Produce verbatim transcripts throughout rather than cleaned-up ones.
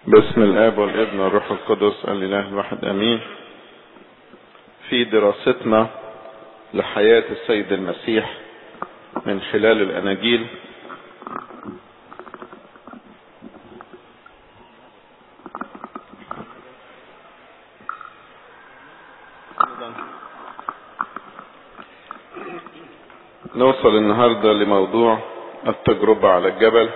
باسم الآب والابن والروح القدس الإله الواحد آمين. في دراستنا لحياة السيد المسيح من خلال الأناجيل نوصل النهاردة لموضوع التجربة على الجبل،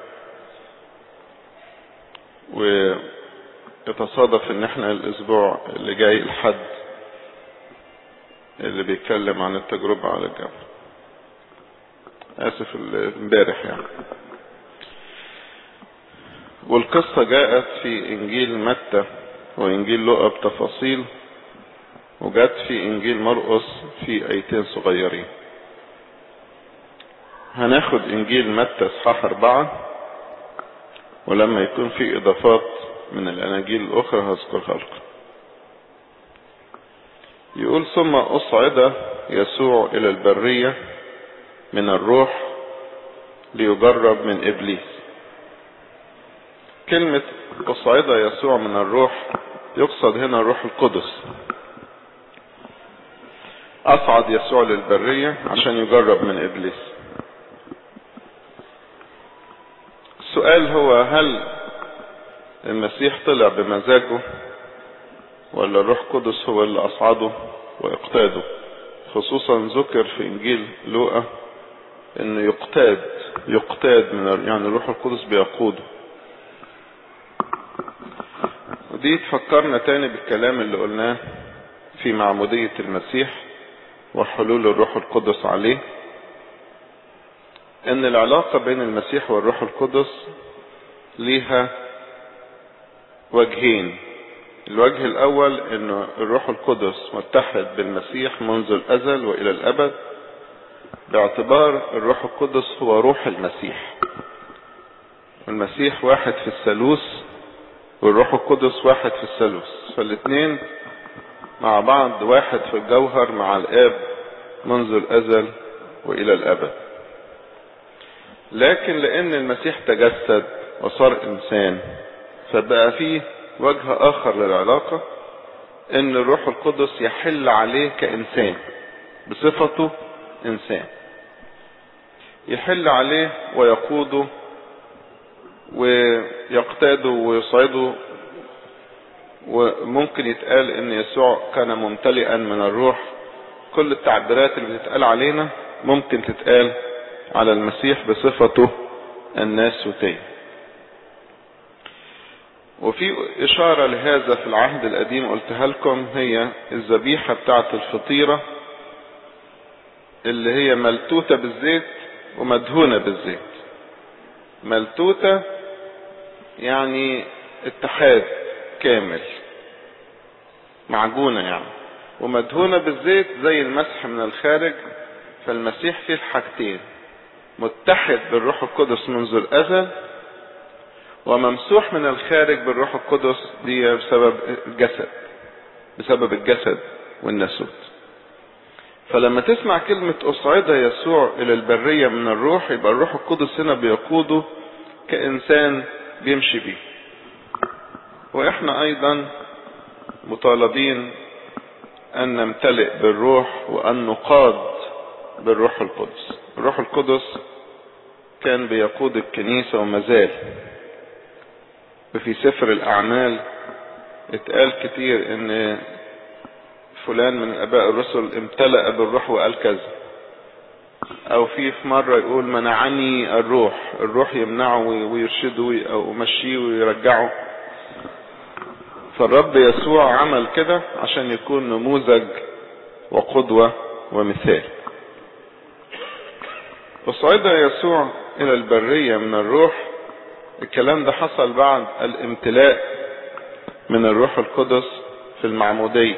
ويتصادف ان احنا الاسبوع اللي جاي الحد اللي بيتكلم عن التجربة على الجبل، اسف امبارح يعني. والقصة جاءت في انجيل متى وانجيل لوقا بتفاصيل، وجاءت في انجيل مرقس في ايتين صغيرين. هناخد انجيل متى اصحاح اربعة، ولما يكون في اضافات من الاناجيل الاخرى هذكرها لكم. يقول: ثم اصعد يسوع الى البرية من الروح ليجرب من ابليس. كلمة اصعد يسوع من الروح يقصد هنا الروح القدس. اصعد يسوع للبرية عشان يجرب من ابليس. السؤال هو: هل المسيح طلع بمزاجه ولا الروح القدس هو اللي اصعده واقتاده؟ خصوصا ذكر في انجيل لوقا انه يقتاد يقتاد من يعني الروح القدس بيقوده. ودي تفكرنا تاني بالكلام اللي قلناه في معمودية المسيح وحلول الروح القدس عليه، ان العلاقة بين المسيح والروح القدس ليها وجهين. الوجه الاول انه الروح القدس متحد بالمسيح منذ الازل والى الابد، باعتبار الروح القدس هو روح المسيح. المسيح واحد في الثالوث والروح القدس واحد في الثالوث، فالاثنين مع بعض واحد في الجوهر مع الاب منذ الازل والى الابد. لكن لان المسيح تجسد وصار انسان، فبقى فيه وجه اخر للعلاقة، ان الروح القدس يحل عليه كانسان بصفته انسان، يحل عليه ويقوده ويقتاده ويصعده. وممكن يتقال ان يسوع كان ممتلئا من الروح. كل التعبيرات اللي بتتقال علينا ممكن تتقال على المسيح بصفته الناسوتية. وفي اشارة لهذا في العهد القديم قلتها لكم، هي الذبيحة بتاعت الفطيرة اللي هي ملتوتة بالزيت ومدهونة بالزيت. ملتوتة يعني اتحاد كامل، معجونة يعني، ومدهونة بالزيت زي المسح من الخارج. فالمسيح فيه الحاجتين: متحد بالروح القدس منذ الازل، وممسوح من الخارج بالروح القدس، دي بسبب الجسد بسبب الجسد والناسوت. فلما تسمع كلمة اصعد يسوع الى البرية من الروح، يبقى الروح القدس هنا بيقوده كإنسان بيمشي بيه. واحنا ايضا مطالبين ان نمتلئ بالروح وان نقاد بالروح القدس. الروح القدس كان بيقود الكنيسة ومازال. وفي سفر الاعمال اتقال كتير ان فلان من اباء الرسل امتلأ بالروح وقال كذا، او في في مرة يقول منعني الروح، الروح يمنعه ويرشده او يمشيه ويرجعه. فالرب يسوع عمل كده عشان يكون نموذج وقدوة ومثال. وصعد يسوع الى البرية من الروح. الكلام ده حصل بعد الامتلاء من الروح القدس في المعمودية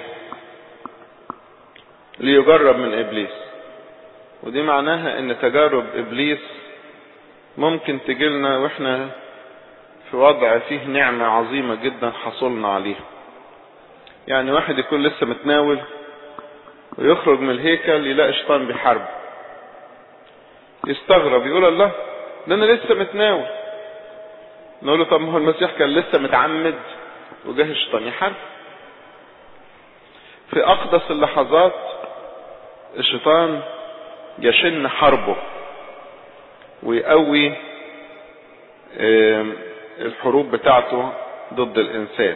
ليجرب من ابليس. ودي معناها ان تجارب ابليس ممكن تجيلنا واحنا في وضع فيه نعمة عظيمة جدا حصلنا عليها. يعني واحد يكون لسه متناول ويخرج من الهيكل يلاقي شيطان بيحاربه، يستغرب يقول: الله، ده انا لسه متناول، نقول له طب ما هو المسيح كان لسه متعمد وجه الشيطان يحارب. في اقدس اللحظات الشيطان يشن حربه ويقوي الحروب بتاعته ضد الانسان.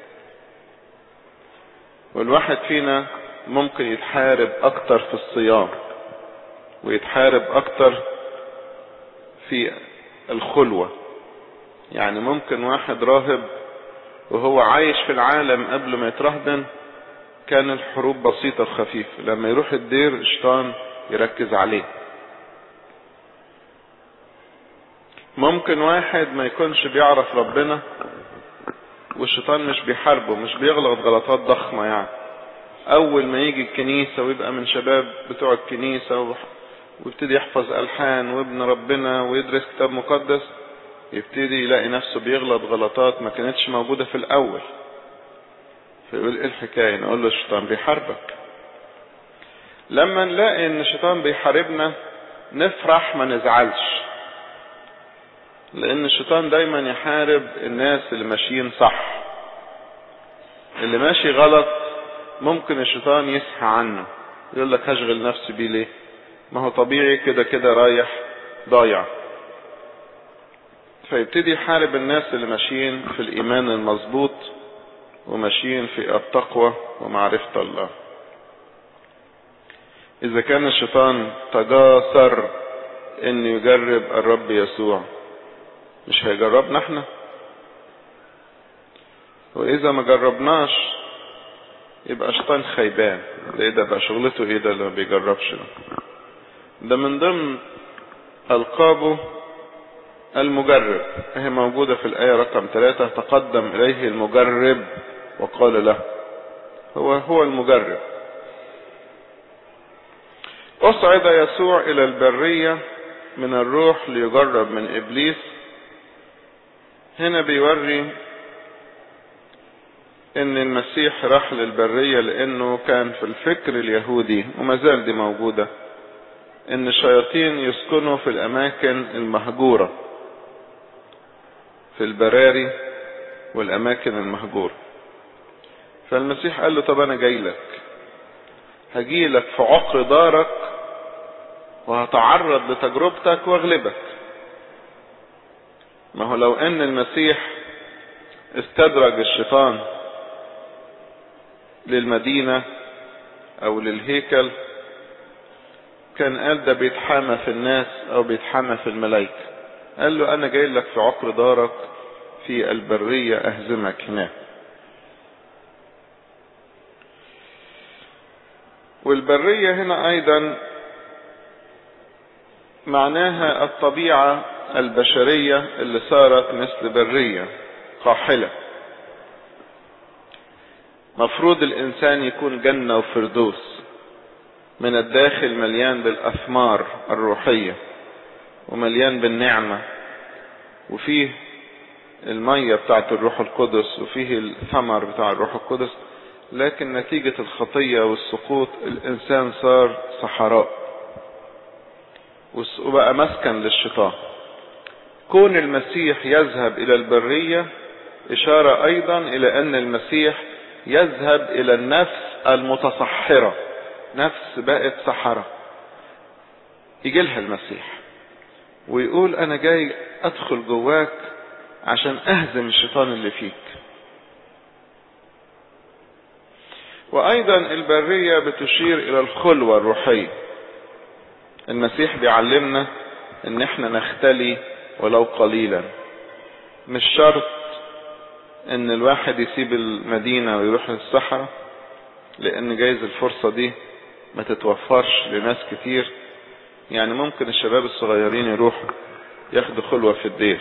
والواحد فينا ممكن يتحارب اكتر في الصيام، ويتحارب اكتر في الخلوة. يعني ممكن واحد راهب وهو عايش في العالم قبل ما يترهبن كان الحروب بسيطة وخفيفة، لما يروح الدير الشيطان يركز عليه. ممكن واحد ما يكونش بيعرف ربنا والشيطان مش بيحاربه، مش بيغلط غلطات ضخمة، يعني اول ما يجي الكنيسة ويبقى من شباب بتوع الكنيسة ويبتدي يحفظ ألحان وابن ربنا ويدرس كتاب مقدس، يبتدي يلاقي نفسه بيغلط غلطات ما كانتش موجودة في الأول. فيقول ايه الحكاية؟ نقول له الشيطان بيحاربك. لما نلاقي ان الشيطان بيحاربنا نفرح ما نزعلش، لان الشيطان دايما يحارب الناس اللي ماشيين صح. اللي ماشي غلط ممكن الشيطان يسحى عنه، يقول لك هشغل نفسي بيه ليه؟ ما هو طبيعي كده كده رايح ضايع. فيبتدي يحارب الناس اللي ماشيين في الإيمان المظبوط وماشيين في التقوى ومعرفة الله. إذا كان الشيطان تجاسر إن يجرب الرب يسوع، مش هيجربنا احنا؟ وإذا ما جربناش يبقى شيطان خيبان. ده إيه ده بقى؟ شغلته إيه ده اللي ما بيجربش ده؟ ده من ضمن ألقابه المجرب، هي موجودة في الآية رقم ثلاثة. تقدم إليه المجرب وقال له، هو هو المجرب. أصعد يسوع إلى البرية من الروح ليجرب من إبليس. هنا بيوري إن المسيح راح للبرية لأنه كان في الفكر اليهودي وما زال دي موجودة إن الشياطين يسكنوا في الأماكن المهجورة، في البراري والأماكن المهجورة. فالمسيح قال له طب أنا جاي لك، هجي لك في عقر دارك وهتعرض لتجربتك واغلبك. ما هو لو ان المسيح استدرج الشيطان للمدينة او للهيكل كان قال ده بيتحامى في الناس او بيتحامى في الملائكة. قال له انا جاي لك في عقر دارك في البرية اهزمك هناك. والبرية هنا ايضا معناها الطبيعة البشرية اللي صارت مثل برية قاحلة. مفروض الانسان يكون جنة وفردوس، من الداخل مليان بالاثمار الروحية ومليان بالنعمة، وفيه المية بتاعت الروح القدس وفيه الثمر بتاع الروح القدس. لكن نتيجة الخطية والسقوط الانسان صار صحراء وبقى مسكن للشيطان. كون المسيح يذهب الى البرية اشارة ايضا الى ان المسيح يذهب الى النفس المتصحرة، نفس بقت صحراء، يجي لها المسيح ويقول انا جاي ادخل جواك عشان اهزم الشيطان اللي فيك. وايضا البرية بتشير الى الخلوة الروحية. المسيح بيعلمنا ان احنا نختلي ولو قليلا. مش شرط ان الواحد يسيب المدينة ويروح للصحراء، لان جايز الفرصة دي ما تتوفرش لناس كتير. يعني ممكن الشباب الصغيرين يروحوا ياخدوا خلوة في الدير،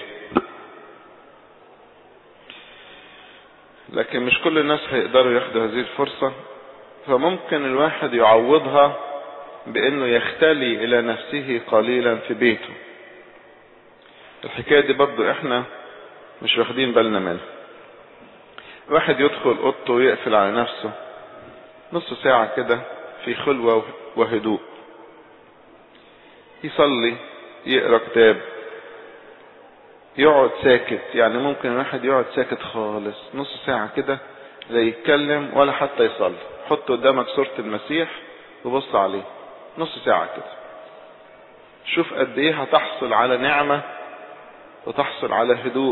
لكن مش كل الناس هيقدروا ياخدوا هذه الفرصة. فممكن الواحد يعوضها بانه يختلي الى نفسه قليلا في بيته. الحكاية دي برضو احنا مش واخدين بالنا منها. واحد يدخل اوضته ويقفل على نفسه نص ساعة كده في خلوة وهدوء، يصلي، يقرأ كتاب، يقعد ساكت. يعني ممكن الواحد يقعد ساكت خالص نص ساعة كده لا يتكلم ولا حتى يصلي. حط قدامك صورة المسيح وبص عليه نص ساعة كده، شوف قد ايه هتحصل على نعمة وتحصل على هدوء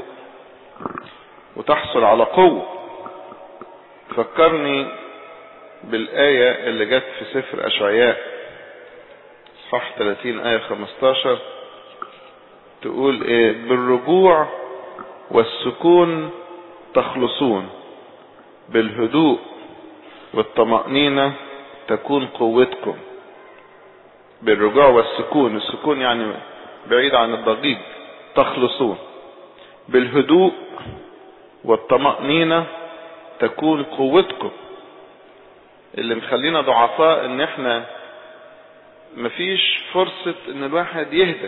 وتحصل على قوة. فكرني بالآية اللي جت في سفر أشعياء صح ثلاثين آية خمستاشر، تقول ايه؟ بالرجوع والسكون تخلصون، بالهدوء والطمأنينة تكون قوتكم. بالرجوع والسكون، السكون يعني بعيد عن الضجيج، تخلصون. بالهدوء والطمأنينة تكون قوتكم. اللي مخلينا ضعفاء ان احنا مفيش فرصة ان الواحد يهدى.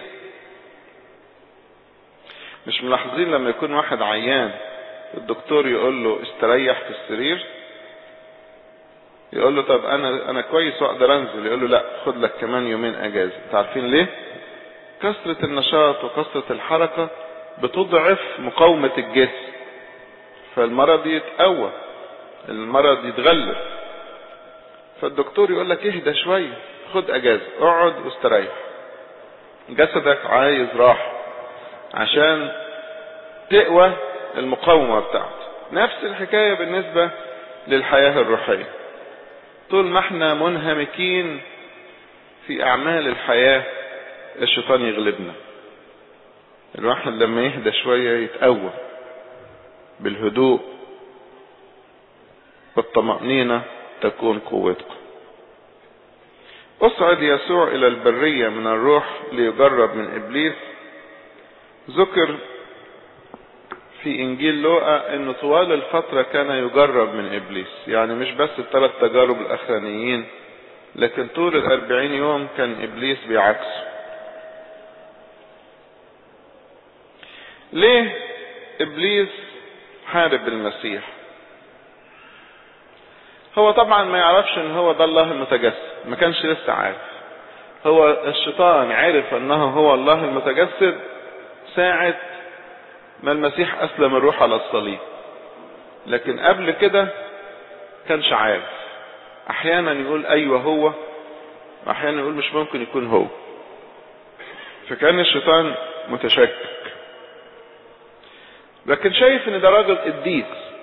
مش ملاحظين لما يكون واحد عيان الدكتور يقول له استريح في السرير، يقول له طب انا انا كويس واقدر انزل، يقول له لا خد لك كمان يومين اجازة. عارفين ليه؟ كثرة النشاط وكثرة الحركة بتضعف مقاومة الجسم، فالمرض يتقوى، المرض يتغلب. فالدكتور يقول لك اهدى شوية، خد اجازة، اقعد واستريح. جسدك عايز راحة عشان تقوى المقاومة بتاعته. نفس الحكاية بالنسبة للحياة الروحية. طول ما احنا منهمكين في اعمال الحياة الشيطان يغلبنا. الواحد لما يهدى شوية يتقوى. بالهدوء والطمأنينة تكون قوتكم. أصعد يسوع إلى البرية من الروح ليجرب من إبليس. ذكر في إنجيل لوقا إنه طوال الفترة كان يجرب من إبليس، يعني مش بس الثلاث تجارب الأخرانيين، لكن طول الأربعين يوم كان إبليس بيعكسه. ليه إبليس حارب المسيح؟ هو طبعا ما يعرفش ان هو ده الله المتجسد، ما كانش لسه عارف. هو الشيطان عرف انه هو الله المتجسد ساعة ما المسيح اسلم الروح على الصليب، لكن قبل كده كانش عارف. احيانا يقول ايوه هو، واحيانا يقول مش ممكن يكون هو. فكان الشيطان متشكك، لكن شايف ان ده راجل قديس،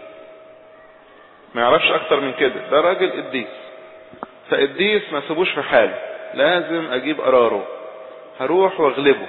ما يعرفش اكتر من كده، ده راجل قديس. فقديس ما سيبوش في حاله، لازم اجيب قراره، هروح واغلبه.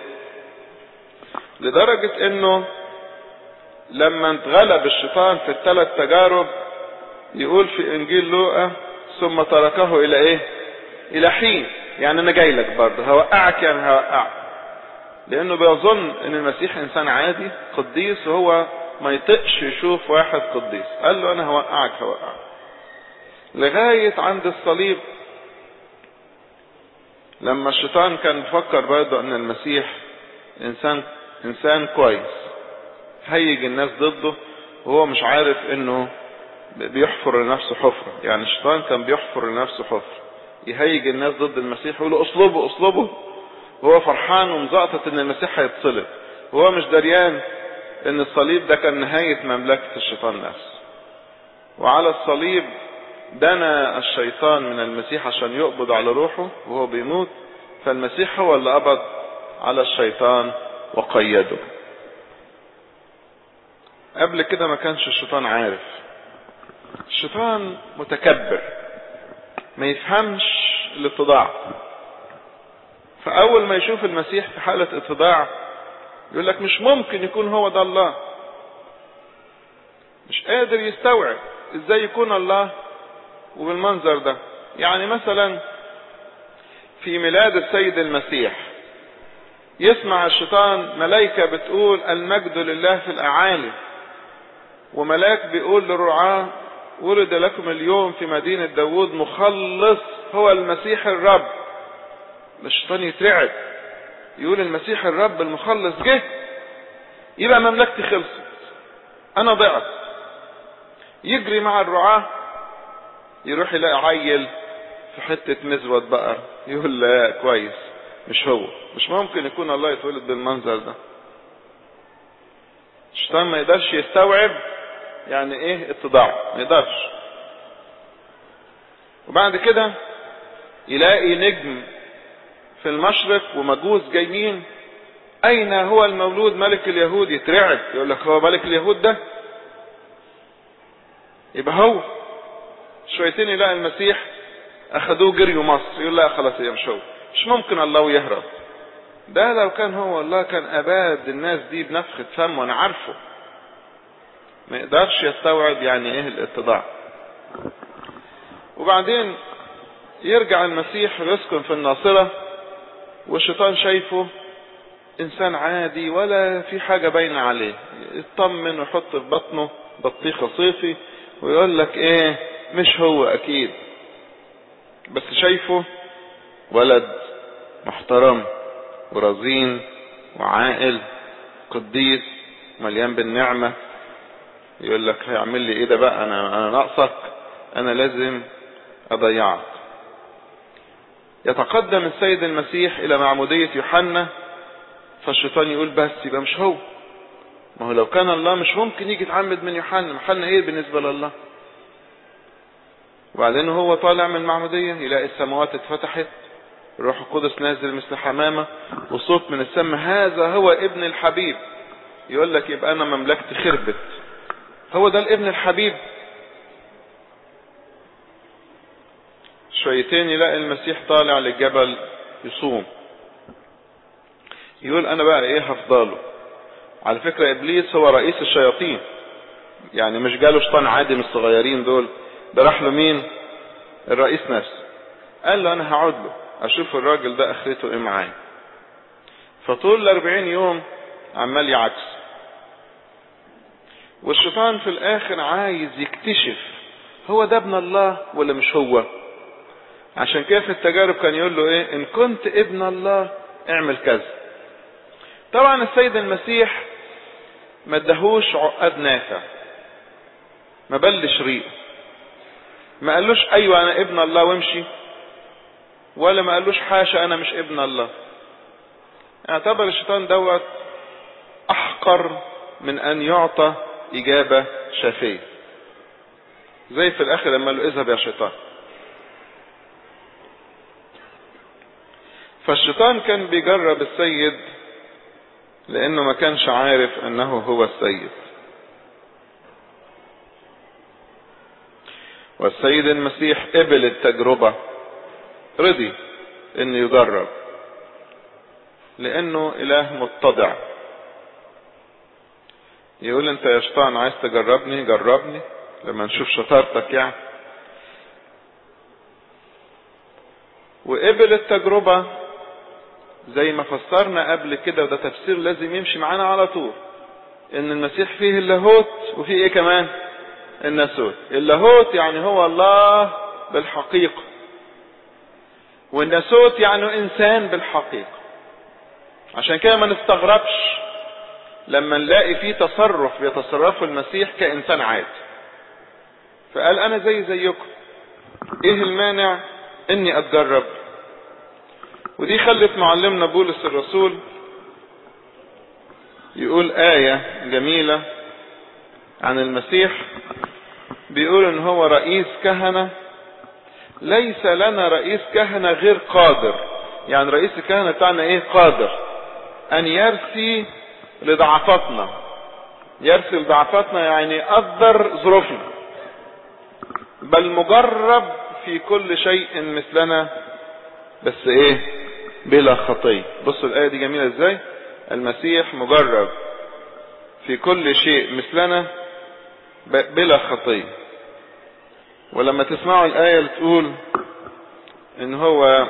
لدرجة انه لما اتغلب الشيطان في الثلاث تجارب يقول في انجيل لوقا ثم تركه الى ايه؟ الى حين. يعني انا جاي لك برضه، هوقعك يعني هوقعك. لانه بيظن ان المسيح انسان عادي قديس، وهو ما يطقش يشوف واحد قديس. قال له انا هوقعك هوقعك لغاية عند الصليب. لما الشيطان كان بيفكر برضه ان المسيح انسان انسان كويس هيج الناس ضده، وهو مش عارف انه بيحفر لنفسه حفرة. يعني الشيطان كان بيحفر لنفسه حفرة يهيج الناس ضد المسيح، يقولوا اصلبه اصلبه، وهو فرحان ومزقطط ان المسيح هيتصلب، وهو مش دريان ان الصليب ده كان نهاية مملكة الشيطان نفسه. وعلى الصليب دنا الشيطان من المسيح عشان يقبض على روحه وهو بيموت، فالمسيح هو اللي قبض على الشيطان وقيده. قبل كده ما كانش الشيطان عارف. الشيطان متكبر ما يفهمش الاتضاع. فاول ما يشوف المسيح في حالة اتضاع يقول لك مش ممكن يكون هو ده الله. مش قادر يستوعب ازاي يكون الله وبالمنظر ده. يعني مثلا في ميلاد السيد المسيح يسمع الشيطان ملائكة بتقول المجد لله في الأعالي، وملاك بيقول للرعاة ولد لكم اليوم في مدينة داود مخلص هو المسيح الرب. الشيطان يترعب، يقول المسيح الرب المخلص جه، يبقى مملكتي خلصت، انا ضعت. يجري مع الرعاة يروح يلاقي عيل في حتة مزود بقر، يقول لا كويس مش هو، مش ممكن يكون الله يتولد بالمنظر ده. الشيطان ما يقدرش يستوعب يعني ايه اتضاع، ما يقدرش. وبعد كده يلاقي نجم في المشرق ومجوس جايين، اين هو المولود ملك اليهود؟ يترعب، يقول لك هو ملك اليهود ده؟ يبقى هو. شويتين يلاقي المسيح اخدوه جريوا مصر، يقول لا خلاص هي مش هو، مش ممكن الله ويهرب. ده لو كان هو الله كان اباد الناس دي بنفخة فم، وانا عارفه. ما يقدرش يستوعب يعني ايه الاتضاع. وبعدين يرجع المسيح يسكن في الناصرة، والشيطان شايفه انسان عادي ولا في حاجة باينة عليه، يطمن ويحط في بطنه بطيخة صيفي ويقول لك ايه مش هو اكيد، بس شايفه ولد محترم ورزين وعاقل قديس مليان بالنعمة. يقول لك هيعمل لي ايه ده بقى، انا انا ناقصك، انا لازم اضيعك. يتقدم السيد المسيح الى معمودية يوحنا، فالشيطان يقول بس يبقى مش هو، ما هو لو كان الله مش ممكن يجي يتعمد من يوحنا، يوحنا ايه بالنسبة لله. وبعدين هو طالع من المعمودية يلاقي السماوات اتفتحت، الروح القدس نازل مثل حمامة، وصوت من السماء هذا هو ابن الحبيب. يقول لك يبقى انا مملكتي خربت، هو ده الابن الحبيب. شويتين يلاقي المسيح طالع للجبل يصوم، يقول انا بقى ايه هفضله. على فكرة ابليس هو رئيس الشياطين، يعني مش جاله شيطان عادي من الصغيرين دول، ده راح له مين؟ الرئيس نفسه. قال له انا هقعد له اشوف الراجل ده اخرته ايه معايا. فطول الاربعين يوم عمال يعكس، والشيطان في الاخر عايز يكتشف هو ده ابن الله ولا مش هو. عشان كده في التجارب كان يقول له ايه ان كنت ابن الله اعمل كذا. طبعا السيد المسيح ما ادهوش عقد نافع، ما بلش ريقه، ما قالوش ايوه انا ابن الله وامشي، ولا ما قالوش حاشا انا مش ابن الله. اعتبر الشيطان دوت احقر من ان يعطى اجابة شافية، زي في الاخر لما قال له اذهب يا شيطان. فالشيطان كان بيجرب السيد لانه ما كانش عارف انه هو السيد. والسيد المسيح قبل التجربة، رضي انه يجرب لانه اله متضع. يقول انت يا شيطان عايز تجربني، جربني لما نشوف شطارتك يعني. وقبل التجربة زي ما فسرنا قبل كده، وده تفسير لازم يمشي معانا على طول، ان المسيح فيه اللاهوت وفيه ايه كمان؟ الناسوت. اللاهوت يعني هو الله بالحقيقة، والناسوت يعني انسان بالحقيقة. عشان كده ما نستغربش لما نلاقي فيه تصرف بيتصرفه المسيح كإنسان عادي. فقال انا زي زيكم، ايه المانع اني اتجرب؟ ودي خلت معلمنا بولس الرسول يقول آية جميلة عن المسيح، بيقول ان هو رئيس كهنة، ليس لنا رئيس كهنة غير قادر. يعني رئيس الكهنة بتاعنا ايه؟ قادر ان يرثي لضعفاتنا. يرثي لضعفاتنا يعني يقدر ظروفنا، بل مجرب في كل شيء مثلنا بس ايه؟ بلا خطية. بصوا الآية دي جميلة ازاي. المسيح مجرب في كل شيء مثلنا بلا خطية. ولما تسمعوا الآية اللي تقول ان هو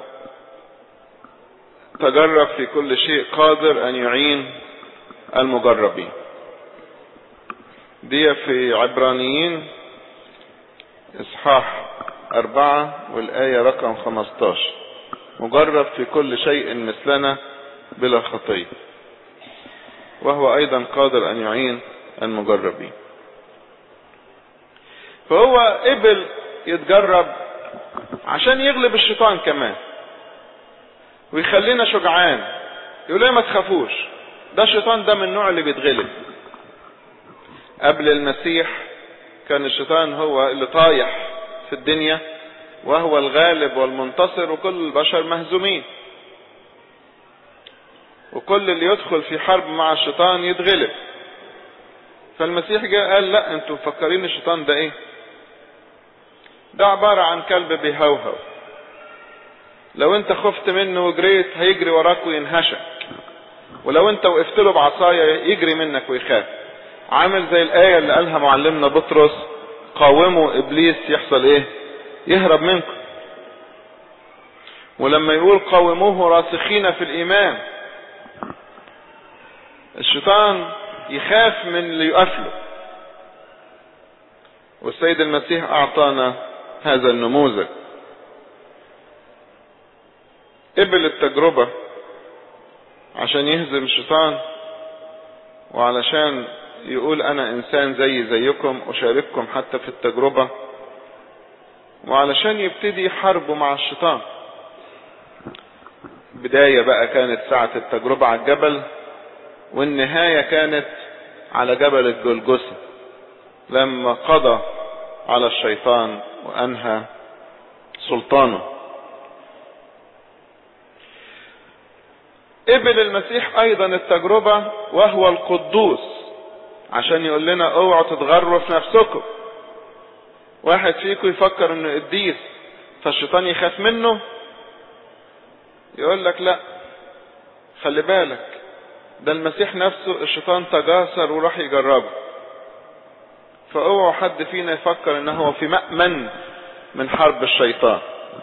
تجرب في كل شيء قادر ان يعين المجربين، دي في عبرانيين اصحاح اربعة والآية رقم خمستاشر. مجرب في كل شيء مثلنا بلا خطية، وهو ايضا قادر ان يعين المجربين. فهو قبل يتجرب عشان يغلب الشيطان كمان، ويخلينا شجعان. يقول لنا ما تخافوش، ده الشيطان ده من النوع اللي بيتغلب، قبل المسيح كان الشيطان هو اللي طايح في الدنيا وهو الغالب والمنتصر، وكل البشر مهزومين، وكل اللي يدخل في حرب مع الشيطان يتغلب. فالمسيح جاء قال لا، انتوا مفكرين الشيطان ده ايه؟ ده عبارة عن كلب بيهوهو، لو انت خفت منه وجريت هيجري وراك وينهشك، ولو انت وقفت له بعصاية يجري منك ويخاف. عامل زي الآية اللي قالها معلمنا بطرس: قاوموا إبليس يحصل ايه؟ يهرب منكم. ولما يقول قاوموه راسخين في الإيمان، الشيطان يخاف من اللي يقفله. والسيد المسيح أعطانا هذا النموذج. قبل التجربة عشان يهزم الشيطان، وعلشان يقول أنا إنسان زي زيكم أشارككم حتى في التجربة، وعلشان يبتدي حربه مع الشيطان. بداية بقى كانت ساعة التجربة على الجبل، والنهاية كانت على جبل الجلجثة لما قضى على الشيطان وأنهى سلطانه. قبل المسيح أيضا التجربة وهو القدوس، عشان يقول لنا اوعوا تتغروا في نفسكم. واحد فيكم يفكر انه قديس فالشيطان يخاف منه، يقول لك لا، خلي بالك، ده المسيح نفسه الشيطان تجاسر وراح يجربه. فاوعوا حد فينا يفكر انه هو في مأمن من حرب الشيطان،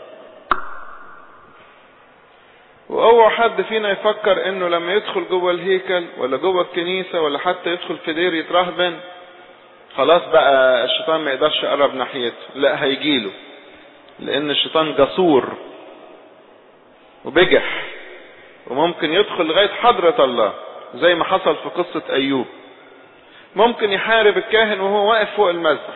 واوعوا حد فينا يفكر انه لما يدخل جوه الهيكل ولا جوه الكنيسة ولا حتى يدخل في دير يترهبن خلاص بقى الشيطان ما يقدرش يقرب ناحيته. لا، هيجيله، لان الشيطان جسور وبجح، وممكن يدخل لغاية حضرة الله زي ما حصل في قصة ايوب. ممكن يحارب الكاهن وهو واقف فوق المذبح.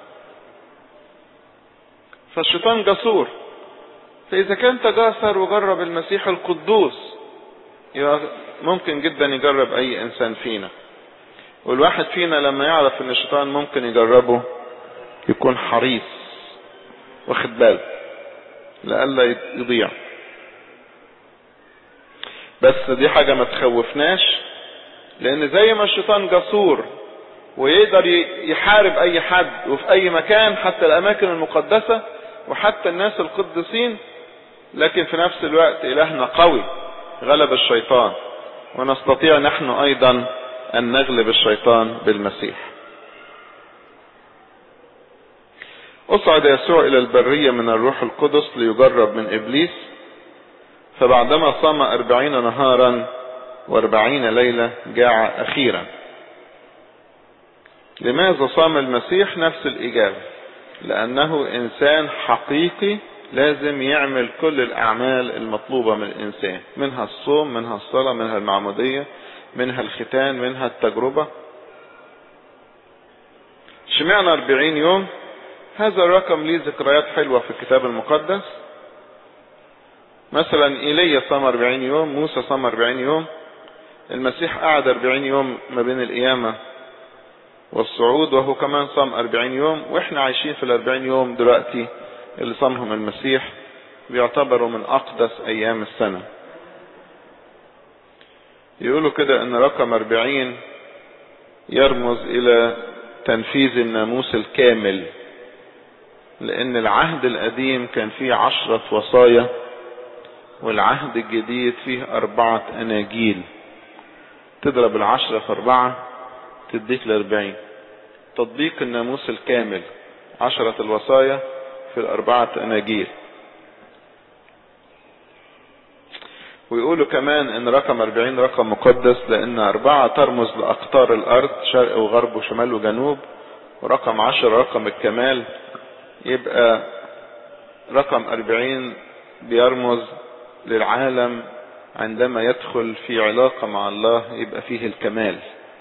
فالشيطان جسور. فاذا كان تجاسر وجرب المسيح القدوس، ممكن جدا يجرب اي انسان فينا. والواحد فينا لما يعرف ان الشيطان ممكن يجربه يكون حريص واخد باله لألا يضيع. بس دي حاجة ما تخوفناش، لان زي ما الشيطان جسور ويقدر يحارب اي حد وفي اي مكان، حتى الاماكن المقدسة وحتى الناس القدسين، لكن في نفس الوقت الهنا قوي غلب الشيطان، ونستطيع نحن ايضا ان نغلب الشيطان بالمسيح. اصعد يسوع الى البرية من الروح القدس ليجرب من ابليس، فبعدما صام اربعين نهارا واربعين ليلة جاع اخيرا. لماذا صام المسيح؟ نفس الاجابة، لانه انسان حقيقي لازم يعمل كل الاعمال المطلوبة من الانسان، منها الصوم، منها الصلاة، منها المعمودية، منها الختان، منها التجربة. اشمعنى اربعين يوم؟ هذا الرقم ليه ذكريات حلوة في الكتاب المقدس. مثلا ايليا صام اربعين يوم، موسى صام اربعين يوم، المسيح قعد اربعين يوم ما بين القيامة والصعود وهو كمان صام اربعين يوم، واحنا عايشين في الاربعين يوم دلوقتي اللي صامهم المسيح، بيعتبروا من اقدس ايام السنة. يقولوا كده ان رقم اربعين يرمز الى تنفيذ الناموس الكامل، لان العهد القديم كان فيه عشرة وصايا، والعهد الجديد فيه اربعة اناجيل. تضرب العشرة في اربعة تديك الاربعين. تطبيق الناموس الكامل، عشرة الوصايا في الاربعة اناجيل. ويقولوا كمان ان رقم اربعين رقم مقدس، لان اربعة ترمز لاقطار الارض، شرق وغرب وشمال وجنوب، ورقم عشرة رقم الكمال. يبقى رقم اربعين بيرمز للعالم عندما يدخل في علاقة مع الله يبقى فيه الكمال.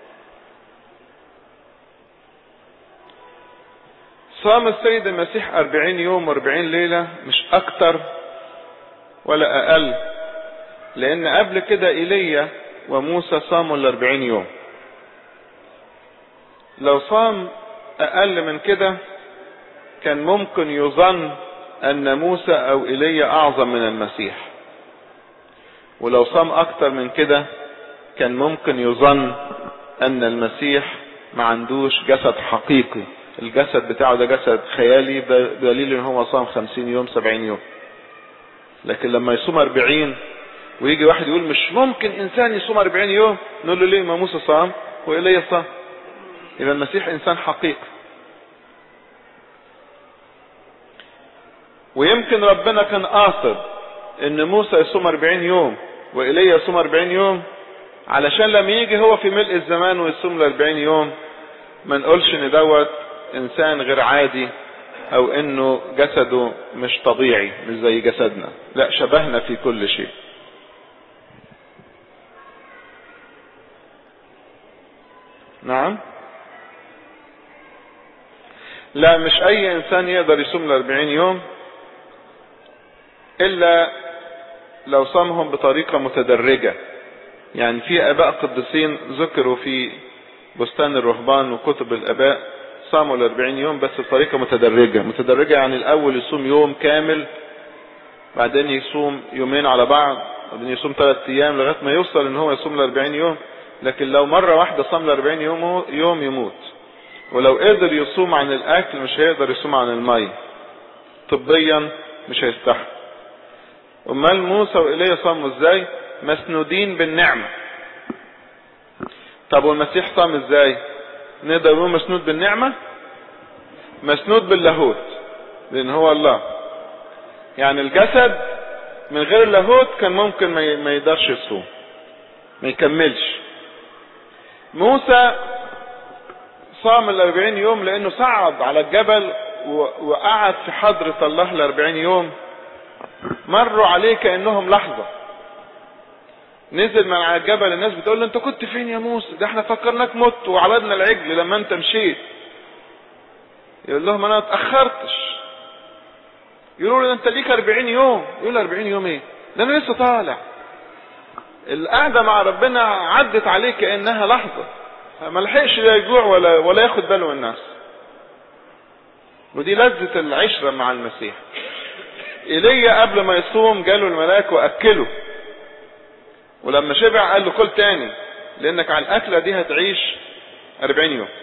صام السيد المسيح اربعين يوم واربعين ليلة، مش اكتر ولا اقل، لان قبل كده ايليا وموسى صاموا الاربعين يوم. لو صام اقل من كده كان ممكن يظن ان موسى او ايليا اعظم من المسيح، ولو صام اكتر من كده كان ممكن يظن ان المسيح ما عندوش جسد حقيقي، الجسد بتاعه ده جسد خيالي، بدليل ان هو صام خمسين يوم سبعين يوم. لكن لما يصوم اربعين ويجي واحد يقول مش ممكن انسان يصوم اربعين يوم، نقول له ليه؟ ما موسى صام وإيليا صام، يبقى المسيح انسان حقيقي. ويمكن ربنا كان قاصد ان موسى يصوم اربعين يوم وإيليا يصوم اربعين يوم، علشان لما يجي هو في ملء الزمان ويصوم ل اربعين يوم ما نقولش ان دوت انسان غير عادي او انه جسده مش طبيعي مش زي جسدنا، لا شبهنا في كل شيء. نعم، لا مش اي انسان يقدر يصوم ل اربعين يوم الا لو صامهم بطريقة متدرجة. يعني في اباء قديسين ذكروا في بستان الرهبان وكتب الاباء صاموا ل اربعين يوم بس بطريقة متدرجة. متدرجة يعني الاول يصوم يوم كامل، بعدين يصوم يومين على بعض، بعدين يصوم ثلاث ايام لغاية ما يوصل ان هو يصوم ل اربعين يوم. لكن لو مرة واحدة صام ل اربعين يوم يوم يموت. ولو قدر يصوم عن الاكل مش هيقدر يصوم عن المي، طبيا مش هيستحمل. امال موسى وإيليا صاموا ازاي؟ مسنودين بالنعمة. طب والمسيح صام ازاي؟ نقدر نقول مسنود بالنعمة؟ مسنود باللاهوت، لان هو الله. يعني الجسد من غير اللاهوت كان ممكن ما يقدرش يصوم، ما يكملش. موسى صام ال اربعين يوم لانه صعد على الجبل وقعد في حضرة الله ل اربعين يوم، مروا عليه كأنهم لحظة. نزل من على الجبل الناس بتقول له انت كنت فين يا موسى؟ ده احنا فكرناك مت وعبدنا العجل لما انت مشيت. يقول لهم انا اتأخرتش. يقولوا له انت ليك اربعين يوم. يقول اربعين يوم ايه؟ ده انا لسه طالع. القعدة مع ربنا عدت عليه كأنها لحظة، ما لحقش لا يجوع ولا ولا ياخد باله من الناس. ودي لذة العشرة مع المسيح. إيليا قبل ما يصوم جاله الملاك وأكله، ولما شبع قال له كل تاني لأنك على الأكلة دي هتعيش اربعين يوم.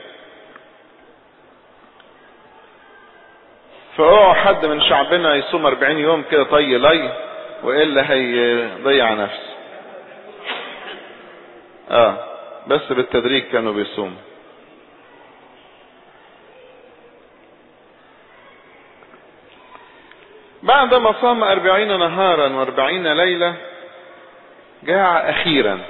فأوعى حد من شعبنا يصوم اربعين يوم كده طي لي، وإلا هيضيع نفسه. آه بس بالتدريج كانوا بيصوموا. بعدما صام أربعين نهارا وأربعين ليلة جاع أخيرا.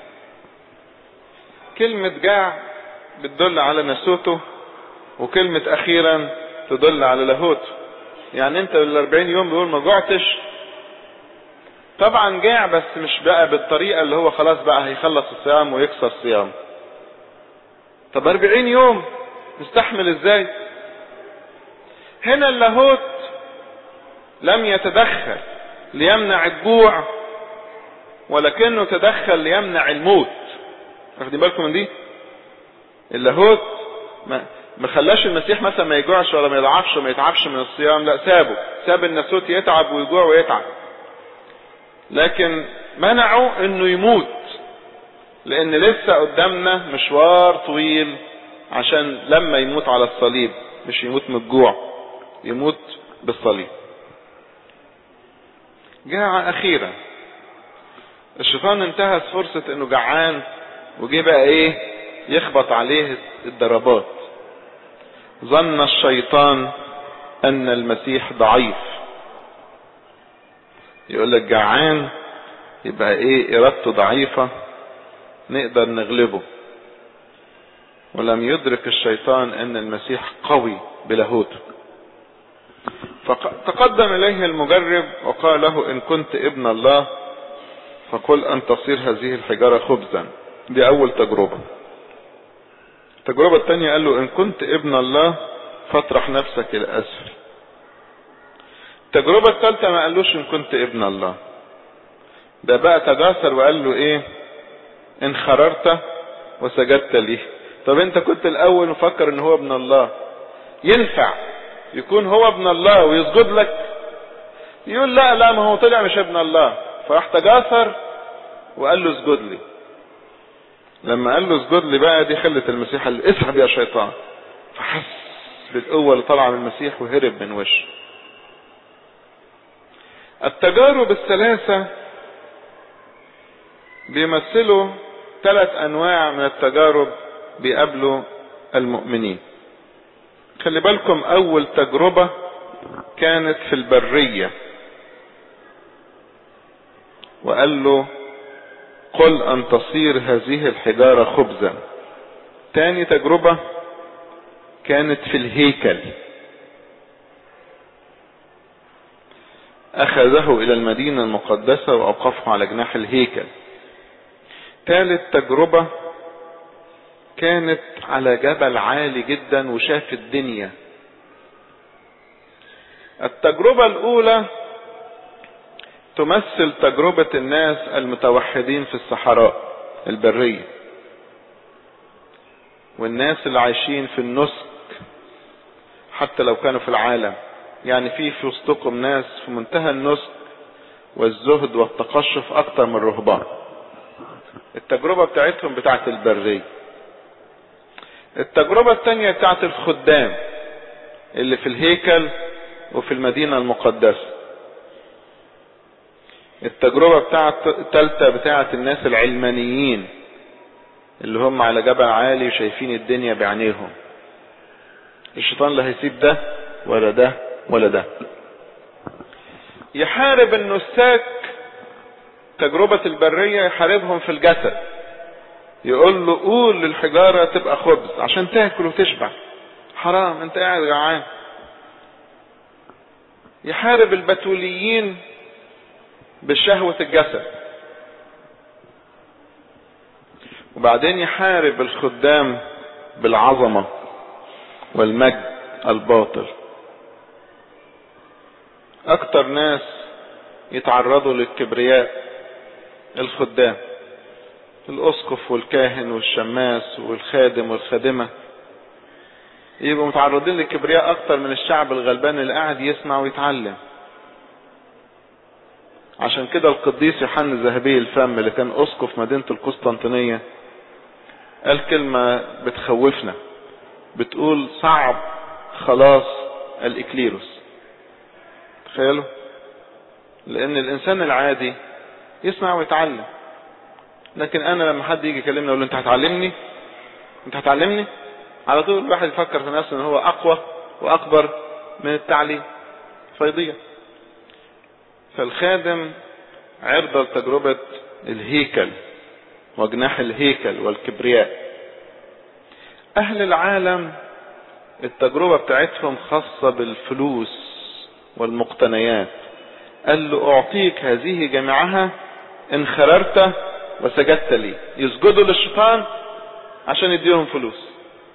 كلمة جاع بتدل على نسوته، وكلمة أخيرا تدل على لاهوته. يعني انت بالأربعين يوم بيقول ما جوعتش، طبعا جاع بس مش بقى بالطريقة اللي هو خلاص بقى هيخلص الصيام ويكسر الصيام. طب أربعين يوم نستحمل ازاي؟ هنا اللاهوت لم يتدخل ليمنع الجوع، ولكنه تدخل ليمنع الموت. واخدين بالكم من دي؟ اللاهوت ما ما خلاش المسيح مثلا ما يجوعش ولا ما يضعفش وما يتعبش من الصيام، لا سابه، ساب الناسوت يتعب ويجوع ويتعب، لكن منعوا انه يموت، لان لسه قدامنا مشوار طويل عشان لما يموت على الصليب مش يموت من الجوع، يموت بالصليب. جاع اخيرا. الشيطان انتهز فرصة انه جعان وجي بقى ايه يخبط عليه الضربات. ظن الشيطان ان المسيح ضعيف. يقول لك جعان يبقى ايه ارادته ضعيفة نقدر نغلبه. ولم يدرك الشيطان ان المسيح قوي بلاهوته. فتقدم اليه المجرب وقال له ان كنت ابن الله فقل ان تصير هذه الحجارة خبزا. دي اول تجربة. التجربة الثانية قال له ان كنت ابن الله فاطرح نفسك الى اسفل. التجربة الثالثة ما قالوش ان كنت ابن الله، ده بقى تجاسر وقال له ايه ان خررت وسجدت لي. طب انت كنت الاول مفكر ان هو ابن الله، ينفع يكون هو ابن الله ويسجد لك؟ يقول لا لا، ما هو طلع مش ابن الله. فراح تجاثر وقال له اسجد لي. لما قال له اسجد لي بقى، دي خلت المسيح قال اسحب يا شيطان، فحس بالقوة اللي طلع من المسيح وهرب من وشه. التجارب الثلاثة بيمثلوا ثلاث انواع من التجارب بيقابلوا المؤمنين. خلي بالكم، اول تجربة كانت في البرية، وقال له قل ان تصير هذه الحجارة خبزا. تاني تجربة كانت في الهيكل، اخذه الى المدينة المقدسة واوقفه على جناح الهيكل. ثالث تجربة كانت على جبل عالي جدا وشاف الدنيا. التجربة الاولى تمثل تجربة الناس المتوحدين في الصحراء البرية، والناس اللي عايشين في النسك حتى لو كانوا في العالم. يعني في في وسطكم ناس في منتهى النسك والزهد والتقشف اكتر من الرهبان. التجربة بتاعتهم بتاعت البرية. التجربة الثانية بتاعت الخدام اللي في الهيكل وفي المدينة المقدسة. التجربة بتاعت الثالثة بتاعت الناس العلمانيين اللي هم على جبل عالي وشايفين الدنيا بعينيهم. الشيطان لا هيسيب ده ولا ده ولا ده. يحارب النساك تجربة البرية، يحاربهم في الجسد، يقول له قول للحجارة تبقى خبز عشان تاكل وتشبع، حرام انت قاعد جعان. يحارب البتوليين بشهوة الجسد، وبعدين يحارب الخدام بالعظمة والمجد الباطل. اكتر ناس يتعرضوا للكبرياء الخدام، الاسقف والكاهن والشماس والخادم والخادمة، يبقوا متعرضين للكبرياء اكتر من الشعب الغلبان اللي قاعد يسمع ويتعلم. عشان كده القديس يوحنا ذهبي الفم اللي كان اسقف مدينة القسطنطينية قال كلمة بتخوفنا، بتقول صعب خلاص الإكليروس. تخيلوا، لأن الإنسان العادي يسمع ويتعلم، لكن أنا لما حد يجي يكلمني أقول له أنت هتعلمني أنت هتعلمني على طول الواحد يفكر في نفسه إن هو أقوى وأكبر من التعليم، فيضيع. فالخادم عرضة لتجربة الهيكل وجناح الهيكل والكبرياء. أهل العالم التجربة بتاعتهم خاصة بالفلوس والمقتنيات. قال له أعطيك هذه جميعها إن خررت وسجدت لي. يسجدوا للشيطان عشان يديهم فلوس،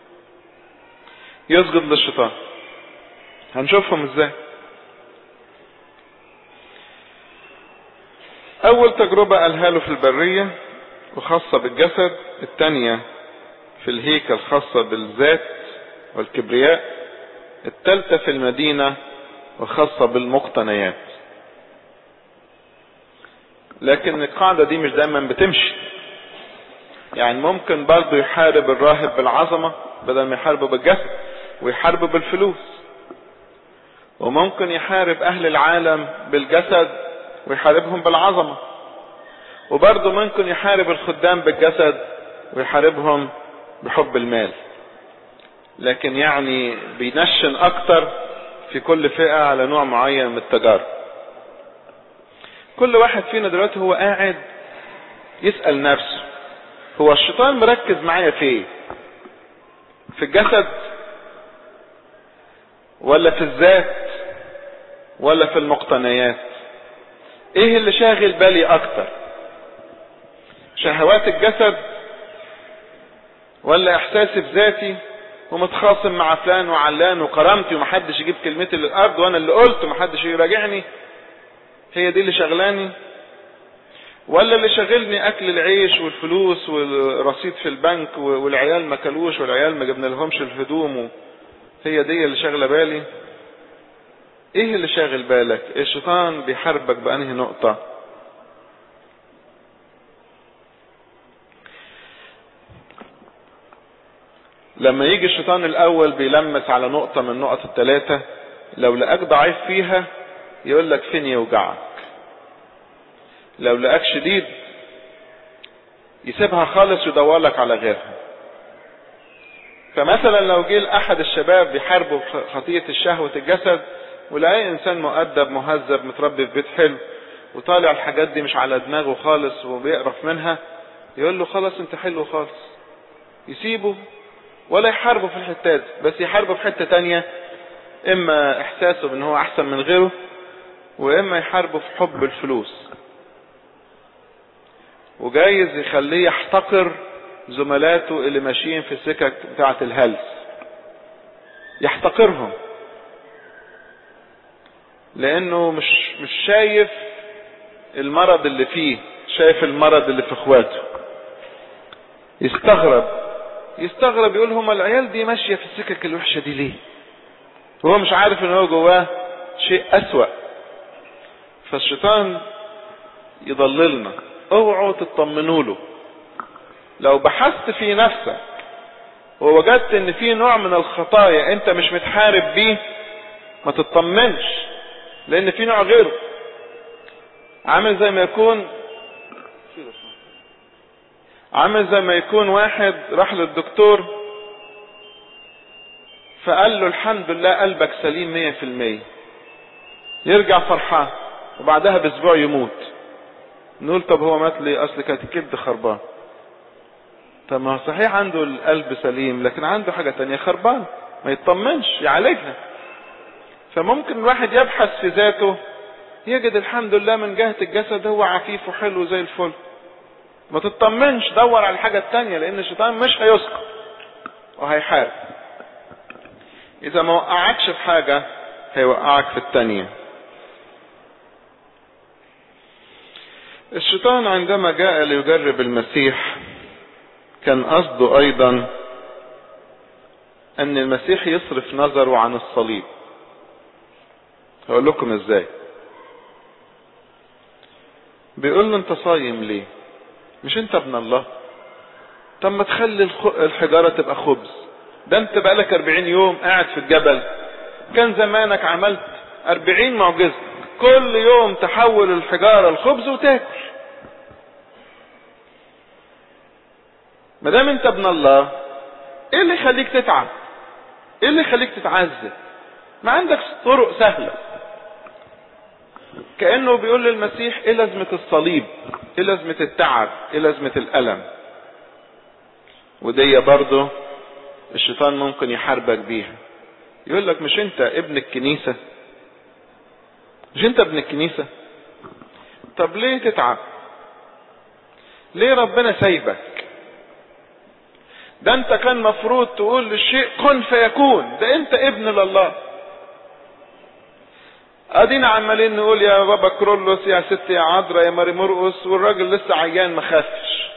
يسجد للشيطان. هنشوفهم ازاي. اول تجربة قالها له في البرية وخاصة بالجسد، الثانية في الهيكل خاصة بالذات والكبرياء، الثالثة في المدينة وخاصة بالمقتنيات. لكن القاعدة دي مش دايما بتمشي. يعني ممكن برضو يحارب الراهب بالعظمة بدل ما يحاربه بالجسد، ويحاربه بالفلوس. وممكن يحارب اهل العالم بالجسد ويحاربهم بالعظمة. وبرضو ممكن يحارب الخدام بالجسد ويحاربهم بحب المال. لكن يعني بينشن اكتر في كل فئة على نوع معين من التجارب. كل واحد فينا دلوقتي هو قاعد يسأل نفسه، هو الشيطان مركز معايا في ايه؟ في الجسد ولا في الذات ولا في المقتنيات؟ ايه اللي شاغل بالي اكتر؟ شهوات الجسد ولا احساسي بذاتي ومتخاصم مع فلان وعلان وكرامتي ومحدش يجيب كلمتي للارض وانا اللي قلت ومحدش يراجعني؟ هي دي اللي شغلاني؟ ولا اللي شغلني اكل العيش والفلوس والرصيد في البنك والعيال ما كلوش والعيال ما جبنا لهمش الهدوم، هي دي اللي شاغله بالي؟ ايه اللي شاغل بالك؟ الشيطان بيحاربك بانهي نقطة؟ لما يجي الشيطان الاول بيلمس على نقطة من نقط الثلاثة، لو لقاك ضعيف فيها يقول لك فين يوجعك، لو لقاك شديد يسيبها خالص ويدور لك على غيرها. فمثلا لو جه احد الشباب بيحاربوا خطية الشهوة الجسد، ولاقي انسان مؤدب مهذب متربي في بيت حلو وطالع الحاجات دي مش على دماغه خالص وبيقرف منها، يقول له خلاص انت حلو خالص، يسيبه ولا يحاربه في الحتات، بس يحاربه في حتة تانية، اما احساسه بان هو احسن من غيره، واما يحاربه في حب الفلوس، وجايز يخليه يحتقر زملاته اللي ماشيين في السكك بتاعة الهلس، يحتقرهم لانه مش مش شايف المرض اللي فيه، شايف المرض اللي في اخواته. يستغرب يستغرب يقول هما العيال دي ماشية في السكك الوحشة دي ليه؟ وهو مش عارف ان هو جواه شيء اسوأ. فالشيطان يضللنا، اوعوا تطمنوا له. لو بحثت في نفسك ووجدت ان في نوع من الخطايا انت مش متحارب بيه، ما تطمنش، لان في نوع غيره. عامل زي ما يكون عامل زي ما يكون واحد راح للدكتور فقال له الحمد لله قلبك سليم مية في المية، يرجع فرحان وبعدها باسبوع يموت. نقول طب هو مات ليه؟ اصل كانت الكبد خربان. طب ما صحيح عنده القلب سليم لكن عنده حاجة تانية خربان، ما يطمنش يعالجها. فممكن الواحد يبحث في ذاته يجد الحمد لله من جهة الجسد هو عفيف وحلو زي الفل، ما تطمنش، دور على الحاجة التانية، لان الشيطان مش هيسكت وهيحارب. اذا ما وقعكش في حاجة هيوقعك في التانية. الشيطان عندما جاء ليجرب المسيح كان قصده ايضا ان المسيح يصرف نظره عن الصليب. هقول لكم ازاي. بيقول له انت صايم ليه؟ مش انت ابن الله؟ طب ما تخلي الحجارة تبقى خبز. ده انت بقالك اربعين يوم قاعد في الجبل، كان زمانك عملت اربعين معجزة، كل يوم تحول الحجارة الخبز وتاكل. ما دام انت ابن الله، ايه اللي يخليك تتعب؟ ايه اللي يخليك تتعذب؟ ما عندك طرق سهلة. كأنه بيقول للمسيح ايه لازمة الصليب، ايه لازمة التعب، ايه لازمة الألم. ودي برضه الشيطان ممكن يحاربك بيها. يقول لك مش انت ابن الكنيسة؟ مش انت ابن الكنيسة؟ طب ليه تتعب؟ ليه ربنا سايبك؟ ده انت كان مفروض تقول للشيء كن فيكون، ده انت ابن لله. ادينا عمالين نقول يا بابا كرولوس، يا ست يا عذراء، يا ماري مرقس، والراجل لسه عيان ما خافش.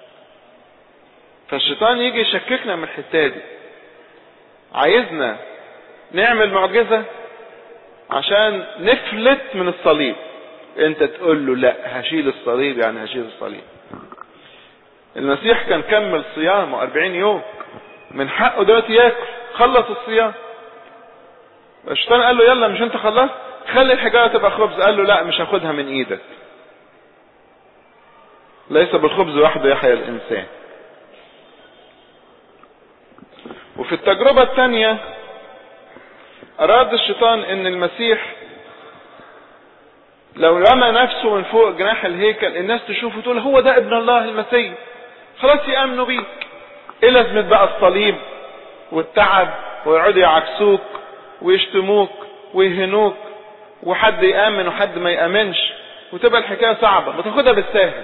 فالشيطان يجي يشككنا من الحته دي، عايزنا نعمل معجزة عشان نفلت من الصليب. انت تقول له لا هشيل الصليب، يعني هشيل الصليب. المسيح كان كمل صيامه اربعين يوم، من حقه دلوقتي ياكل، خلص الصيام. الشيطان قال له يلا مش انت خلصت، خلي الحجارة تبقى خبز. قال له لا مش هاخدها من ايدك، ليس بالخبز وحده يحيى الانسان. وفي التجربة الثانية اراد الشيطان ان المسيح لو رمى نفسه من فوق جناح الهيكل الناس تشوفه تقول هو ده ابن الله المسيح، خلاص يأمنوا بيك. ايه لازمة بقى الصليب والتعب ويقعدوا يعكسوك ويشتموك ويهنوك، وحد يأمن وحد ما يأمنش، وتبقى الحكاية صعبة، ما تاخدها بالساهل.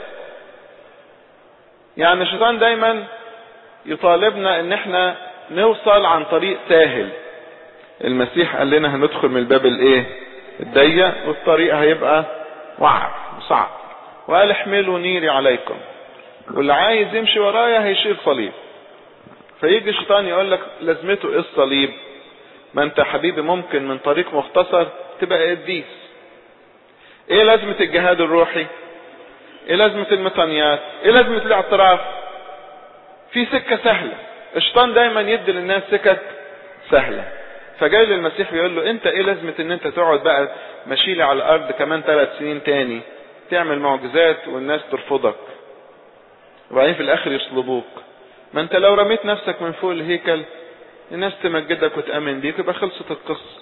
يعني الشيطان دايما يطالبنا ان احنا نوصل عن طريق ساهل. المسيح قال لنا هندخل من الباب الايه الضيق، والطريق هيبقى وعر وصعب. وقال احملوا نيري عليكم، واللي عايز يمشي ورايا هيشيل صليب. فيجي الشيطان يقول لك لازمته ايه الصليب؟ ما انت حبيبي ممكن من طريق مختصر تبقى قديس. ايه لازمة الجهاد الروحي؟ ايه لازمة المطنيات؟ ايه لازمة الاعتراف؟ في سكة سهلة. الشيطان دايما يدي للناس سكك سهلة. فجاي للمسيح بيقول له انت ايه لازمة ان انت تقعد بقى مشيلي على الارض كمان ثلاث سنين تاني تعمل معجزات والناس ترفضك وبعدين في الاخر يصلبوك؟ ما انت لو رميت نفسك من فوق الهيكل الناس تمجدك وتأمن بيك يبقى خلصت القصة.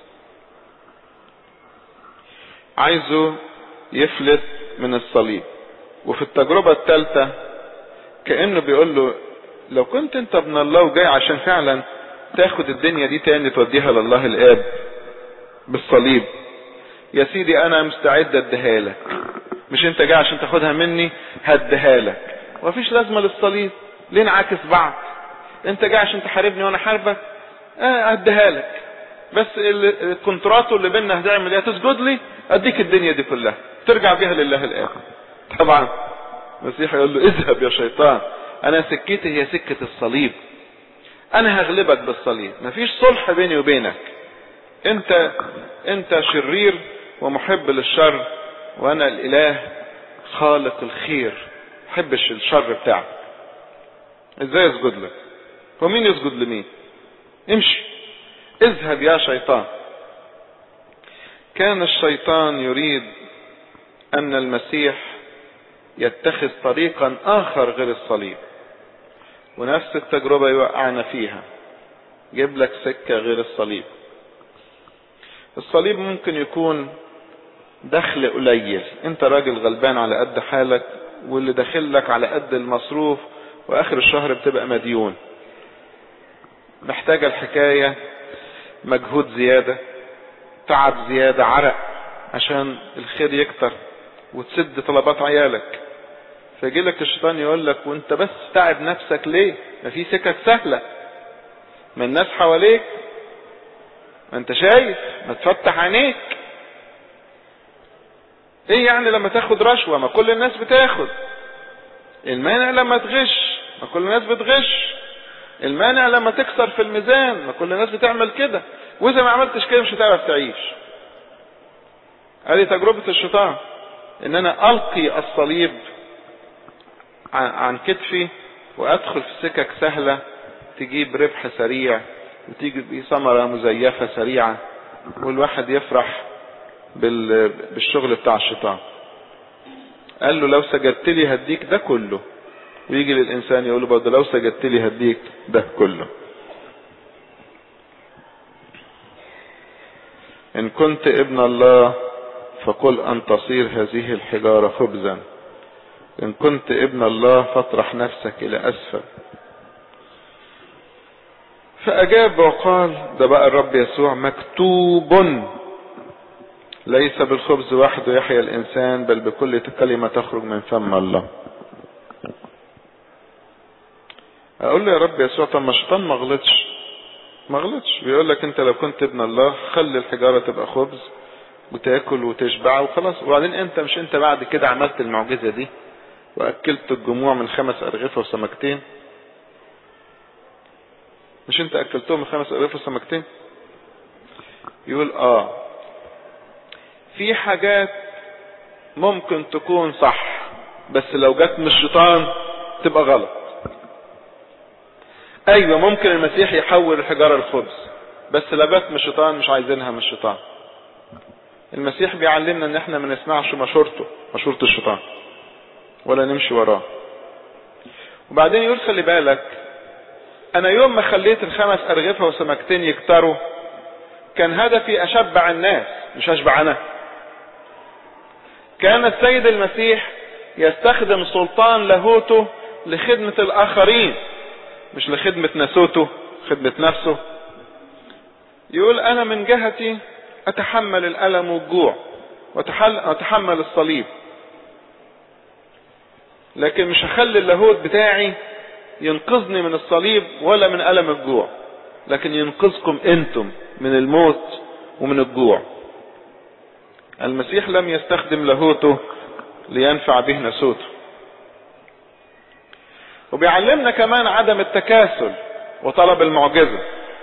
عايزه يفلت من الصليب. وفي التجربة الثالثة كأنه بيقول له لو كنت انت ابن الله وجاي عشان فعلا تاخد الدنيا دي تاني توديها لله الآب بالصليب، يا سيدي انا مستعد اديها لك. مش انت جاي عشان تاخدها مني، هديها لك. ومفيش لازمة للصليب، ليه نعاكس بعض؟ انت جاي عشان تحاربني وانا حاربك، اه هديها لك. بس الكونتراتو اللي بيننا هتعمل ايه؟ تسجد لي اديك الدنيا دي كلها ترجع بيها لله الآب. طبعا المسيح يقول له اذهب يا شيطان، انا سكتي هي سكة الصليب، انا هغلبك بالصليب. مفيش صلح بيني وبينك، انت انت شرير ومحب للشر وانا الاله خالق الخير محبش الشر بتاعك. ازاي اسجد لك؟ ومين يسجد لمين؟ امشي اذهب يا شيطان. كان الشيطان يريد ان المسيح يتخذ طريقا اخر غير الصليب، ونفس التجربة يوقعنا فيها، جيب لك سكة غير الصليب. الصليب ممكن يكون دخل قليل، انت راجل غلبان على قد حالك واللي داخل لك على قد المصروف واخر الشهر بتبقى مديون، محتاجة الحكاية مجهود زيادة، تعب زيادة، عرق عشان الخير يكتر وتسد طلبات عيالك. فيجي لك الشيطان يقول لك وانت بس تعب نفسك ليه؟ ما في سكك سهلة، ما الناس حواليك، ما انت شايف، ما تفتح عينيك. ايه يعني لما تاخد رشوة؟ ما كل الناس بتاخد. المانع لما تغش؟ ما كل الناس بتغش. المانع لما تكسر في الميزان؟ ما كل الناس بتعمل كده. واذا ما عملتش كده مش هتعرف تعيش. هذه تجربة الشيطان، ان انا القي الصليب عن كتفي وادخل في سكك سهلة تجيب ربح سريع وتيجي بثمرة مزيفة سريعة والواحد يفرح بالشغل بتاع الشيطان. قال له لو سجدت لي هديك ده كله، ويجي للإنسان يقول له برضه لو سجدت لي هديك ده كله. إن كنت ابن الله فقل أن تصير هذه الحجارة خبزا، إن كنت ابن الله فاطرح نفسك إلى أسفل. فأجاب وقال، ده بقى الرب يسوع، مكتوب ليس بالخبز وحده يحيى الإنسان بل بكل كلمة تخرج من فم الله. أقول له يا رب يسوع طب ما الشيطان ما غلطش، ما غلطش. بيقول لك أنت لو كنت ابن الله خلي الحجارة تبقى خبز وتاكل وتشبع وخلاص. وبعدين أنت مش أنت بعد كده عملت المعجزة دي وأكلت الجموع من خمس أرغفة وسمكتين؟ مش أنت أكلتهم من خمس أرغفة وسمكتين؟ يقول آه في حاجات ممكن تكون صح بس لو جت من الشيطان تبقى غلط. ايوه ممكن المسيح يحول الحجارة الخبز، بس لو جت من الشيطان مش عايزينها من الشيطان. المسيح بيعلمنا ان احنا ما نسمعش مشورته، مشورة الشيطان، ولا نمشي وراه. وبعدين يقول خلي بالك، انا يوم ما خليت الخمس ارغفة وسمكتين يكتروا كان هدفي اشبع الناس مش اشبع انا. كان السيد المسيح يستخدم سلطان لاهوته لخدمة الاخرين مش لخدمة ناسوته، خدمة نفسه. يقول انا من جهتي اتحمل الالم والجوع واتحمل الصليب، لكن مش هخلي اللاهوت بتاعي ينقذني من الصليب ولا من الم الجوع، لكن ينقذكم انتم من الموت ومن الجوع. المسيح لم يستخدم لاهوته لينفع به نسوته. وبيعلمنا كمان عدم التكاسل وطلب المعجزة.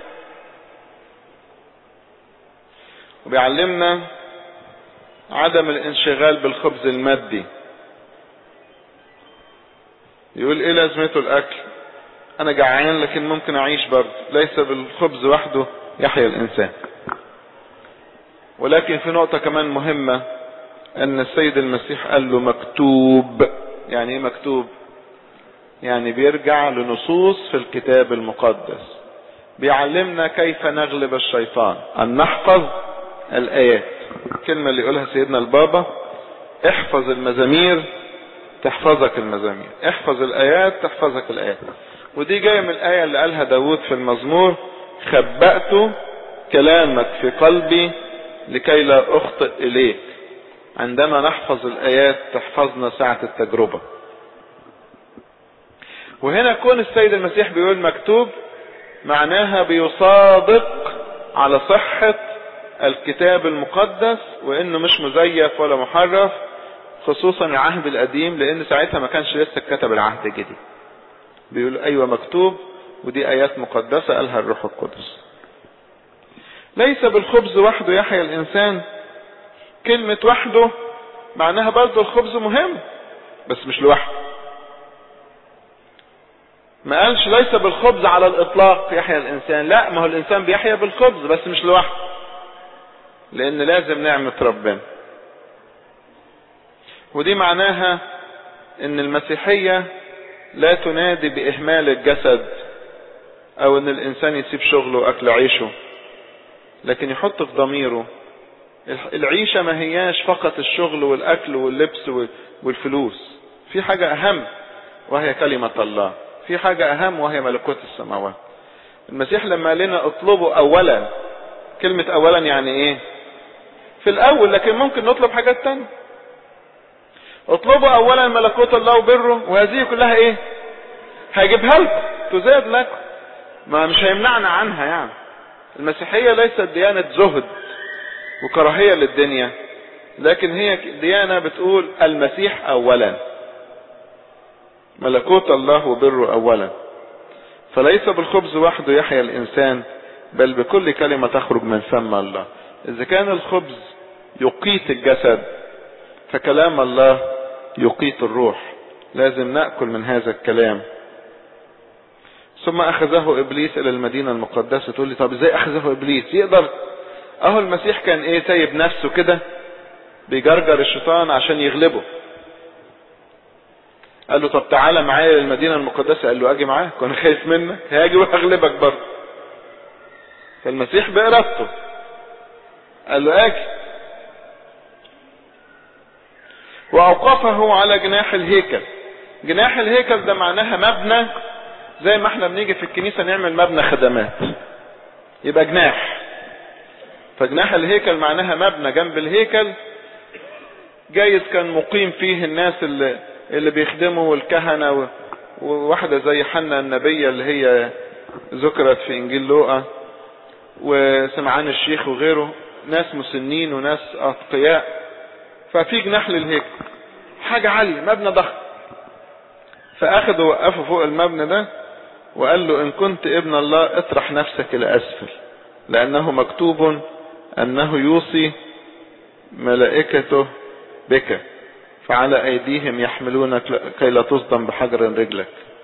وبيعلمنا عدم الانشغال بالخبز المادي. يقول ايه لازمته الاكل؟ انا جعان لكن ممكن اعيش برضه، ليس بالخبز وحده يحيا الانسان. ولكن في نقطة كمان مهمة، ان السيد المسيح قال له مكتوب. يعني ايه مكتوب؟ يعني بيرجع لنصوص في الكتاب المقدس، بيعلمنا كيف نغلب الشيطان، ان نحفظ الايات. الكلمة اللي يقولها سيدنا البابا، احفظ المزامير تحفظك المزامير، احفظ الايات تحفظك الايات. ودي جاية من الاية اللي قالها داود في المزمور، خبأت كلامك في قلبي لكي لا اخطئ اليك. عندما نحفظ الايات تحفظنا ساعة التجربة. وهنا كون السيد المسيح بيقول مكتوب، معناها بيصادق على صحة الكتاب المقدس، وانه مش مزيف ولا محرف، خصوصا العهد القديم، لان ساعتها ما كانش لسه اتكتب العهد الجديد. بيقول ايوه مكتوب، ودي ايات مقدسة قالها الروح القدس. ليس بالخبز وحده يحيا الانسان. كلمة وحده معناها برضه الخبز مهم، بس مش لوحده. ما قالش ليس بالخبز على الاطلاق يحيا الانسان، لا، ما هو الانسان بيحيا بالخبز بس مش لوحده، لان لازم نعمة ربنا. ودي معناها ان المسيحية لا تنادي باهمال الجسد، او ان الانسان يسيب شغله واكل عيشه، لكن يحط في ضميره العيشة ما هياش فقط الشغل والاكل واللبس والفلوس، في حاجة اهم وهي كلمة الله، في حاجة اهم وهي ملكوت السماوات. المسيح لما لنا اطلبوا اولا، كلمة اولا يعني ايه؟ في الاول، لكن ممكن نطلب حاجات تانية. اطلبوا اولا ملكوت الله وبره، وهذه كلها ايه؟ هيجيبها لكم، تزاد لكم، ما مش هيمنعنا عنها. يعني المسيحية ليست ديانة زهد وكراهية للدنيا، لكن هي ديانة بتقول المسيح اولا، ملكوت الله وبره اولا. فليس بالخبز وحده يحيا الانسان، بل بكل كلمة تخرج من فم الله. اذا كان الخبز يقيت الجسد، فكلام الله يقيت الروح. لازم نأكل من هذا الكلام. ثم اخذه ابليس الى المدينة المقدسة. تقول لي طب ازاي اخذه ابليس؟ يقدر؟ اهو المسيح كان ايه؟ سايب نفسه كده بيجرجر الشيطان عشان يغلبه. قال له طب تعالى معايا للمدينة المقدسة. قال له اجي معاك وانا خايف منك؟ هاجي وهغلبك برضه. فالمسيح بإرادته قال له اجي. واوقفه على جناح الهيكل. جناح الهيكل ده معناها مبنى، زي ما احنا بنيجي في الكنيسة نعمل مبنى خدمات، يبقى جناح. فجناح الهيكل معناها مبنى جنب الهيكل، جايز كان مقيم فيه الناس اللي, اللي بيخدموا والكهنة، وواحدة زي حنا النبية اللي هي ذكرت في انجيل لوقا، وسمعان الشيخ وغيره، ناس مسنين وناس اتقياء. ففي جناح للهيكل، حاجة عالية، مبنى ضخم. فاخذوا وقفوا فوق المبنى ده وقال له ان كنت ابن الله اطرح نفسك الى اسفل، لانه مكتوب انه يوصي ملائكته بك فعلى ايديهم يحملونك كي لا تصدم بحجر رجلك.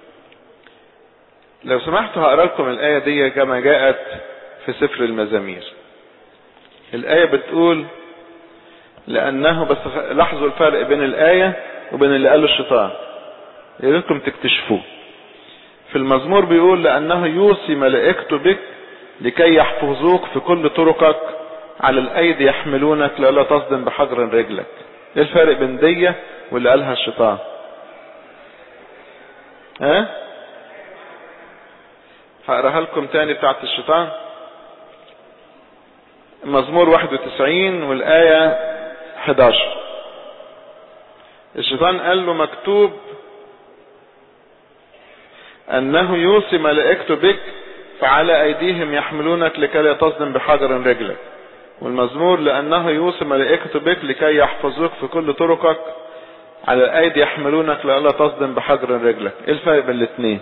لو سمحتوا هقرا لكم الايه دي كما جاءت في سفر المزامير. الايه بتقول لانه، بس لاحظوا الفرق بين الايه وبين اللي قاله الشيطان، يريدكم تكتشفوه. في المزمور بيقول لانه يوصي ملائكته بك لكي يحفظوك في كل طرقك، على الايدي يحملونك لا تصدم بحجر رجلك. ايه الفرق بين دي واللي قالها الشيطان؟ ها؟ هقراها لكم تاني بتاعت الشيطان. مزمور واحد وتسعين والآية احد عشر. الشيطان قال له مكتوب انه يوصي ملائكته بك فعلى ايديهم يحملونك لكي لا تصدم بحجر رجلك. والمزمور لانه يوصي ملائكته بك لكي يحفظوك في كل طرقك، على الايدي يحملونك لئلا تصدم بحجر رجلك. ايه الفرق بين الاثنين؟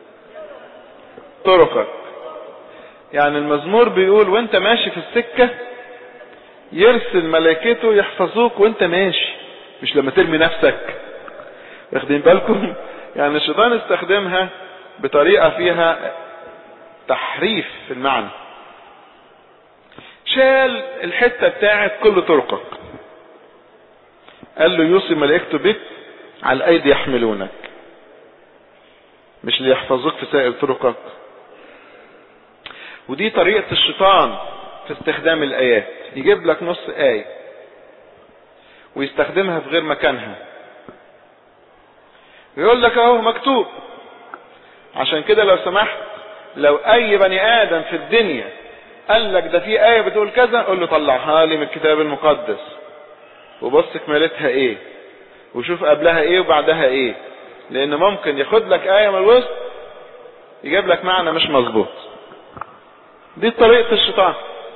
طرقك. يعني المزمور بيقول وانت ماشي في السكة يرسل ملائكته يحفظوك وانت ماشي، مش لما ترمي نفسك. واخدين بالكم؟ يعني الشيطان استخدمها بطريقة فيها تحريف في المعنى. شال الحتة بتاعت كل طرقك، قال له يوصي ملائكته بك على الايدي يحملونك، مش ليحفظوك في سائر طرقك. ودي طريقة الشيطان في استخدام الايات، يجيب لك نص آية ويستخدمها في غير مكانها، يقول لك اهو مكتوب. عشان كده لو سمحت، لو اي بني ادم في الدنيا قال لك ده في آية بتقول كذا، قول له طلعها لي من الكتاب المقدس وبص كمالتها ايه وشوف قبلها ايه وبعدها ايه، لان ممكن ياخد لك آية من الوسط يجيب لك معنى مش مظبوط. دي طريقة الشيطان.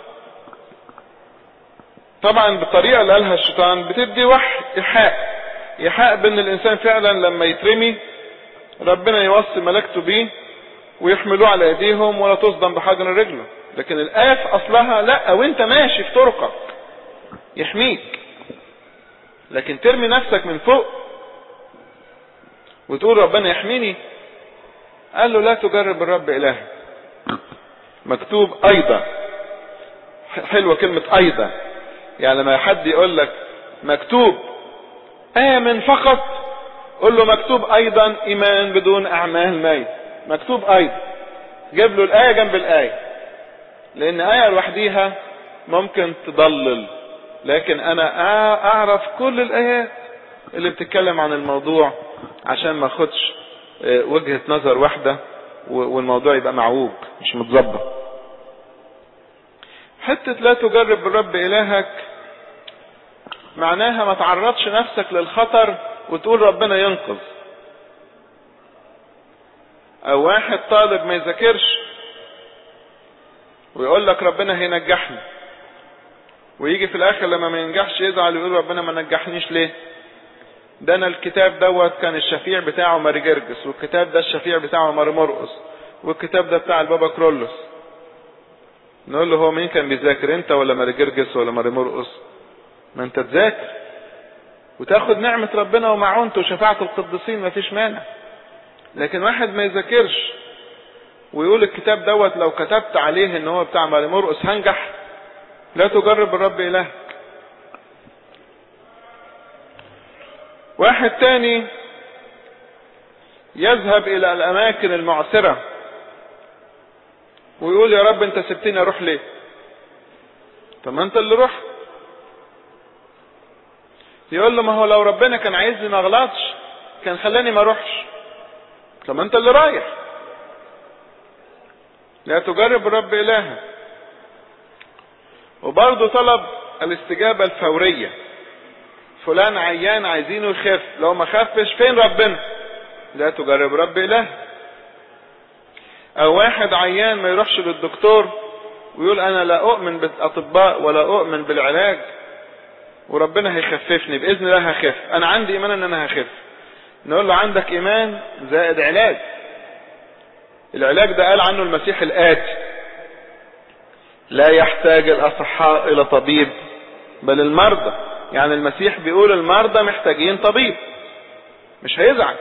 طبعا بالطريقة اللي قالها الشيطان بتدي وحي إيحاء، إيحاء بان الانسان فعلا لما يترمي ربنا يوصي ملائكته بيه ويحملوه على ايديهم ولا تصدم بحجر رجله. لكن الآية في اصلها لا، وانت ماشي في طرقك يحميك. لكن ترمي نفسك من فوق وتقول ربنا يحميني، قال له لا تجرب الرب إلهك. مكتوب ايضا. حلوة كلمة ايضا، يعني لما حد يقول لك مكتوب آمن فقط، قل له مكتوب ايضا ايمان بدون اعمال ميت. مكتوب ايضا، جيب له الآية جنب الآية، لان آية لوحديها ممكن تضلل، لكن انا اعرف كل الآيات اللي بتتكلم عن الموضوع عشان ما اخدش وجهة نظر واحدة والموضوع يبقى معوج مش متظبط. حتة لا تجرب الرب إلهك معناها ما تعرضش نفسك للخطر وتقول ربنا ينقذ. او واحد طالب ما يذاكرش ويقول لك ربنا هينجحني، ويجي في الاخر لما ما ينجحش يزعل ويقول ربنا ما نجحنيش ليه؟ ده انا الكتاب دوت كان الشفيع بتاعه ماري جرجس، والكتاب ده الشفيع بتاعه ماري مرقس، والكتاب ده بتاع البابا كرولوس. نقول له هو مين كان بيذاكر، انت ولا ماري جرجس ولا ماري مرقس؟ ما انت تذاكر وتاخد نعمة ربنا ومعونته وشفاعة القديسين، ما فيش مانع. لكن واحد ما يذاكرش ويقول الكتاب دوت لو كتبت عليه ان هو بتاع ماري مرقس هنجح، لا تجرب الرب إلهك. واحد تاني يذهب الى الاماكن المعسرة ويقول يا رب انت سبتني اروح ليه؟ طب ما انت اللي روح. يقول له ما هو لو ربنا كان عايزني ما اغلطش كان خلاني ما اروحش. طب ما انت اللي رايح. لا تجرب الرب إلهك. وبرضه طلب الاستجابة الفورية. فلان عيان عايزينه يخف، لو ما خفش فين ربنا؟ لا تجرب رب إله. او واحد عيان ما يروحش للدكتور ويقول انا لا اؤمن بالاطباء ولا اؤمن بالعلاج وربنا هيخففني، باذن الله هخف، انا عندي ايمان ان انا هخف. نقول له عندك ايمان زائد علاج. العلاج ده قال عنه المسيح الآتي لا يحتاج الاصحاء الى طبيب بل المرضى. يعني المسيح بيقول المرضى محتاجين طبيب، مش هيزعل.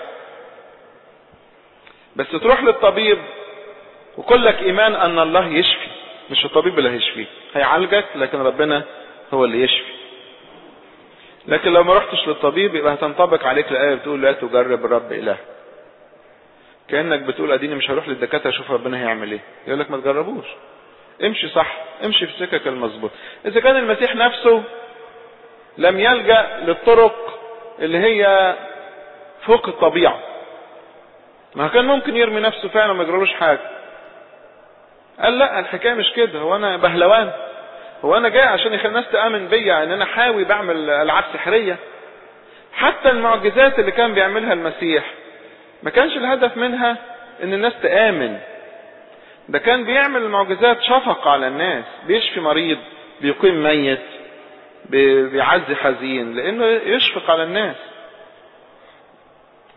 بس تروح للطبيب وكلك ايمان ان الله يشفي، مش الطبيب اللي هيشفيك، هيعالجك لكن ربنا هو اللي يشفي. لكن لو ما رحتش للطبيب يبقى هتنطبق عليك الآية بتقول لا تجرب الرب إله. كأنك بتقول اديني مش هروح للدكاتره اشوف ربنا هيعمل ايه. يقول لك ما تجربوش، امشي صح، امشي في سكك المظبوط. اذا كان المسيح نفسه لم يلجأ للطرق اللي هي فوق الطبيعة، ما كان ممكن يرمي نفسه فعلا ما يجرالوش حاجة. قال لا، الحكاية مش كده، هو انا بهلوان، هو انا جاي عشان يخلي الناس تآمن بيا ان انا حاوي بعمل العاب سحرية. حتى المعجزات اللي كان بيعملها المسيح ما كانش الهدف منها ان الناس تآمن، ده كان بيعمل المعجزات شفقة على الناس، بيشفي مريض، بيقيم ميت، بيعزي حزين، لانه يشفق على الناس.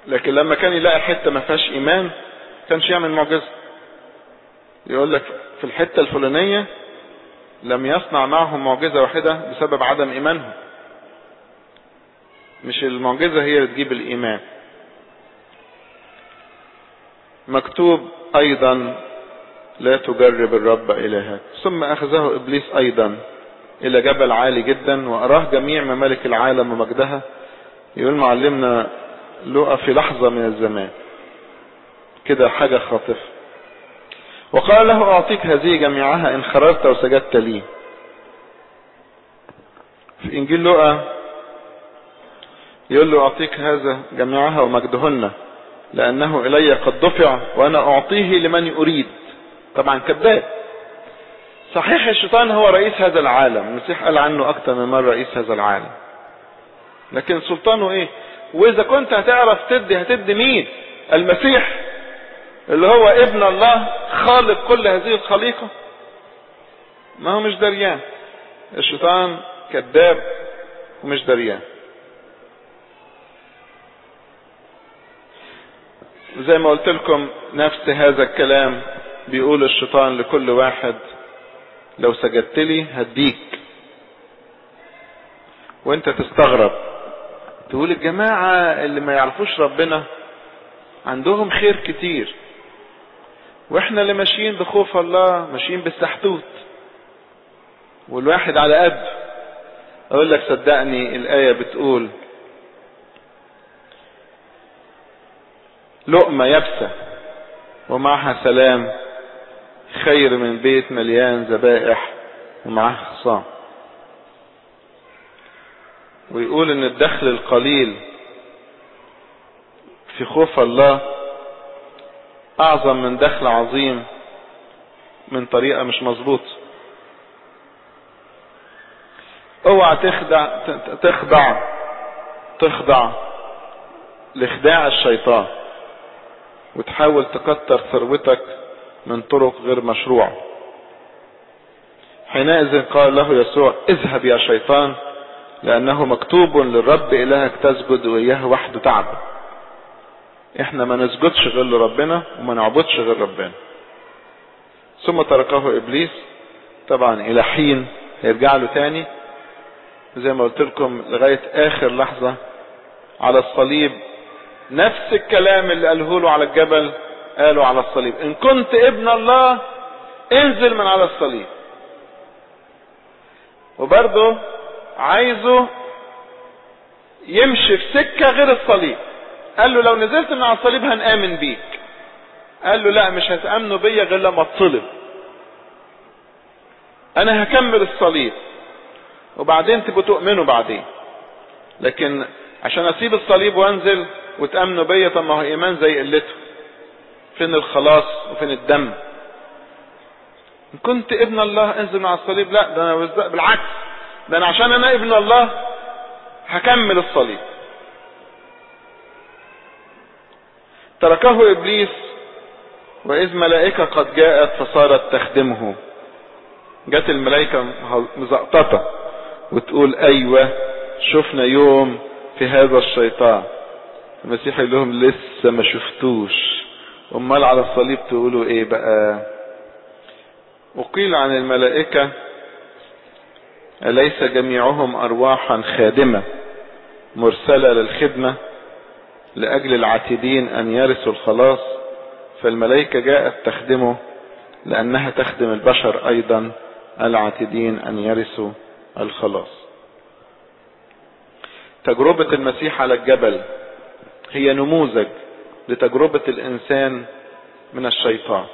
لكن لما كان يلاقي حتة ما فيهاش ايمان كانش يعمل معجزة. يقول لك في الحتة الفلانية لم يصنع معهم معجزة واحدة بسبب عدم ايمانهم. مش المعجزة هي اللي تجيب الايمان. مكتوب ايضا لا تجرب الرب الهك. ثم اخذه ابليس ايضا الى جبل عالي جدا واراه جميع ممالك العالم ومجدها. يقول معلمنا لقى في لحظة من الزمان كده حاجة خاطفة، وقال له اعطيك هذه جميعها ان خرجت وسجدت لي. في انجيل لقى يقول له اعطيك هذا جميعها ومجدهن لانه الي قد دفع وانا اعطيه لمن اريد. طبعا كذاب. صحيح الشيطان هو رئيس هذا العالم، المسيح قال عنه اكتر من مرة رئيس هذا العالم، لكن سلطانه ايه؟ واذا كنت هتعرف تدي هتدي مين؟ المسيح اللي هو ابن الله خالق كل هذه الخليقة. ما هو مش دريان. الشيطان كذاب ومش دريان. زي ما قلت لكم نفس هذا الكلام بيقول الشيطان لكل واحد لو سجدت لي هديك. وانت تستغرب تقول الجماعة اللي ما يعرفوش ربنا عندهم خير كتير، واحنا اللي ماشيين بخوف الله ماشيين بالسحتوت والواحد على قد. اقول لك صدقني الآية بتقول لقمة يابسة ومعها سلام خير من بيت مليان ذبائح ومعها خصام. ويقول ان الدخل القليل في خوف الله اعظم من دخل عظيم من طريقة مش مظبوطة. اوعى تخدع تخضع تخضع لخداع الشيطان وتحاول تكتر ثروتك من طرق غير مشروعة. حينئذ قال له يسوع اذهب يا شيطان لانه مكتوب للرب الهك تسجد واياه وحده تعبد. احنا ما نسجدش غير لربنا وما نعبدش غير ربنا. ثم تركه ابليس طبعا الى حين هيرجع له تاني زي ما قلت لكم لغاية اخر لحظة على الصليب. نفس الكلام اللي قاله له على الجبل قالوا على الصليب ان كنت ابن الله انزل من على الصليب. وبرضه عايزه يمشي في سكة غير الصليب. قال له لو نزلت من على الصليب هنآمن بيك. قال له لا مش هتآمنوا بيا غير لما اتصلب. انا هكمل الصليب وبعدين تبقوا تؤمنوا بعدين، لكن عشان اسيب الصليب وانزل وتأمنوا بيا طب ما هو ايمان زي قلته. فين الخلاص وفين الدم؟ ان كنت ابن الله انزل من على الصليب. لا ده انا بالعكس، ده انا عشان انا ابن الله هكمل الصليب. تركه ابليس واذ ملائكة قد جاءت فصارت تخدمه. جت الملائكة مزقططة وتقول ايوه شفنا يوم في هذا الشيطان. المسيح يقول لهم لسه ما شفتوش، امال على الصليب تقولوا ايه بقى؟ وقيل عن الملائكة أليس جميعهم أرواحا خادمة مرسلة للخدمة لأجل العاتدين أن يرثوا الخلاص؟ فالملائكة جاءت تخدمه لأنها تخدم البشر أيضا العاتدين أن يرثوا الخلاص. تجربة المسيح على الجبل هي نموذج لتجربة الإنسان من الشيطان.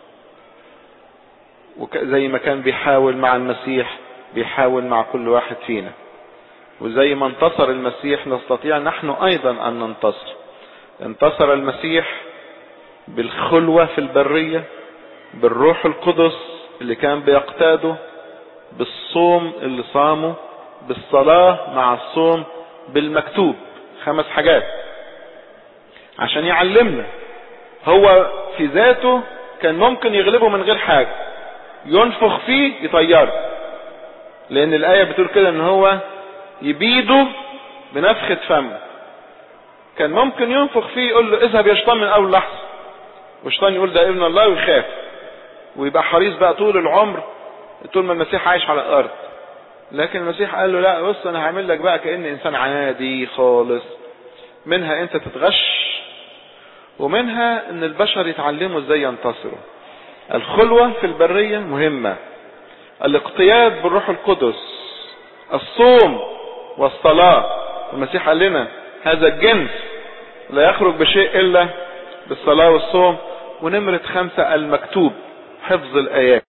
وزي ما كان بيحاول مع المسيح بيحاول مع كل واحد فينا، وزي ما انتصر المسيح نستطيع نحن ايضا ان ننتصر. انتصر المسيح بالخلوة في البرية، بالروح القدس اللي كان بيقتاده، بالصوم اللي صامه، بالصلاة مع الصوم، بالمكتوب. خمس حاجات عشان يعلمنا. هو في ذاته كان ممكن يغلبه من غير حاجة، ينفخ فيه يطيره، لان الآية بتقول كده ان هو يبيده بنفخة فمه. كان ممكن ينفخ فيه يقول له اذهب يا شيطان من اول لحظة، والشيطان يقول ده ابن الله ويخاف ويبقى حريص بقى طول العمر طول ما المسيح عايش على الارض. لكن المسيح قال له لا، بص انا هعمل لك بقى كأن انسان عادي خالص، منها انت تتغش ومنها ان البشر يتعلموا ازاي ينتصروا. الخلوة في البرية مهمة، الاقتياد بالروح القدس، الصوم والصلاة. المسيح قال لنا هذا الجنس لا يخرج بشيء الا بالصلاة والصوم. ونمرة خمسة المكتوب، حفظ الآيات.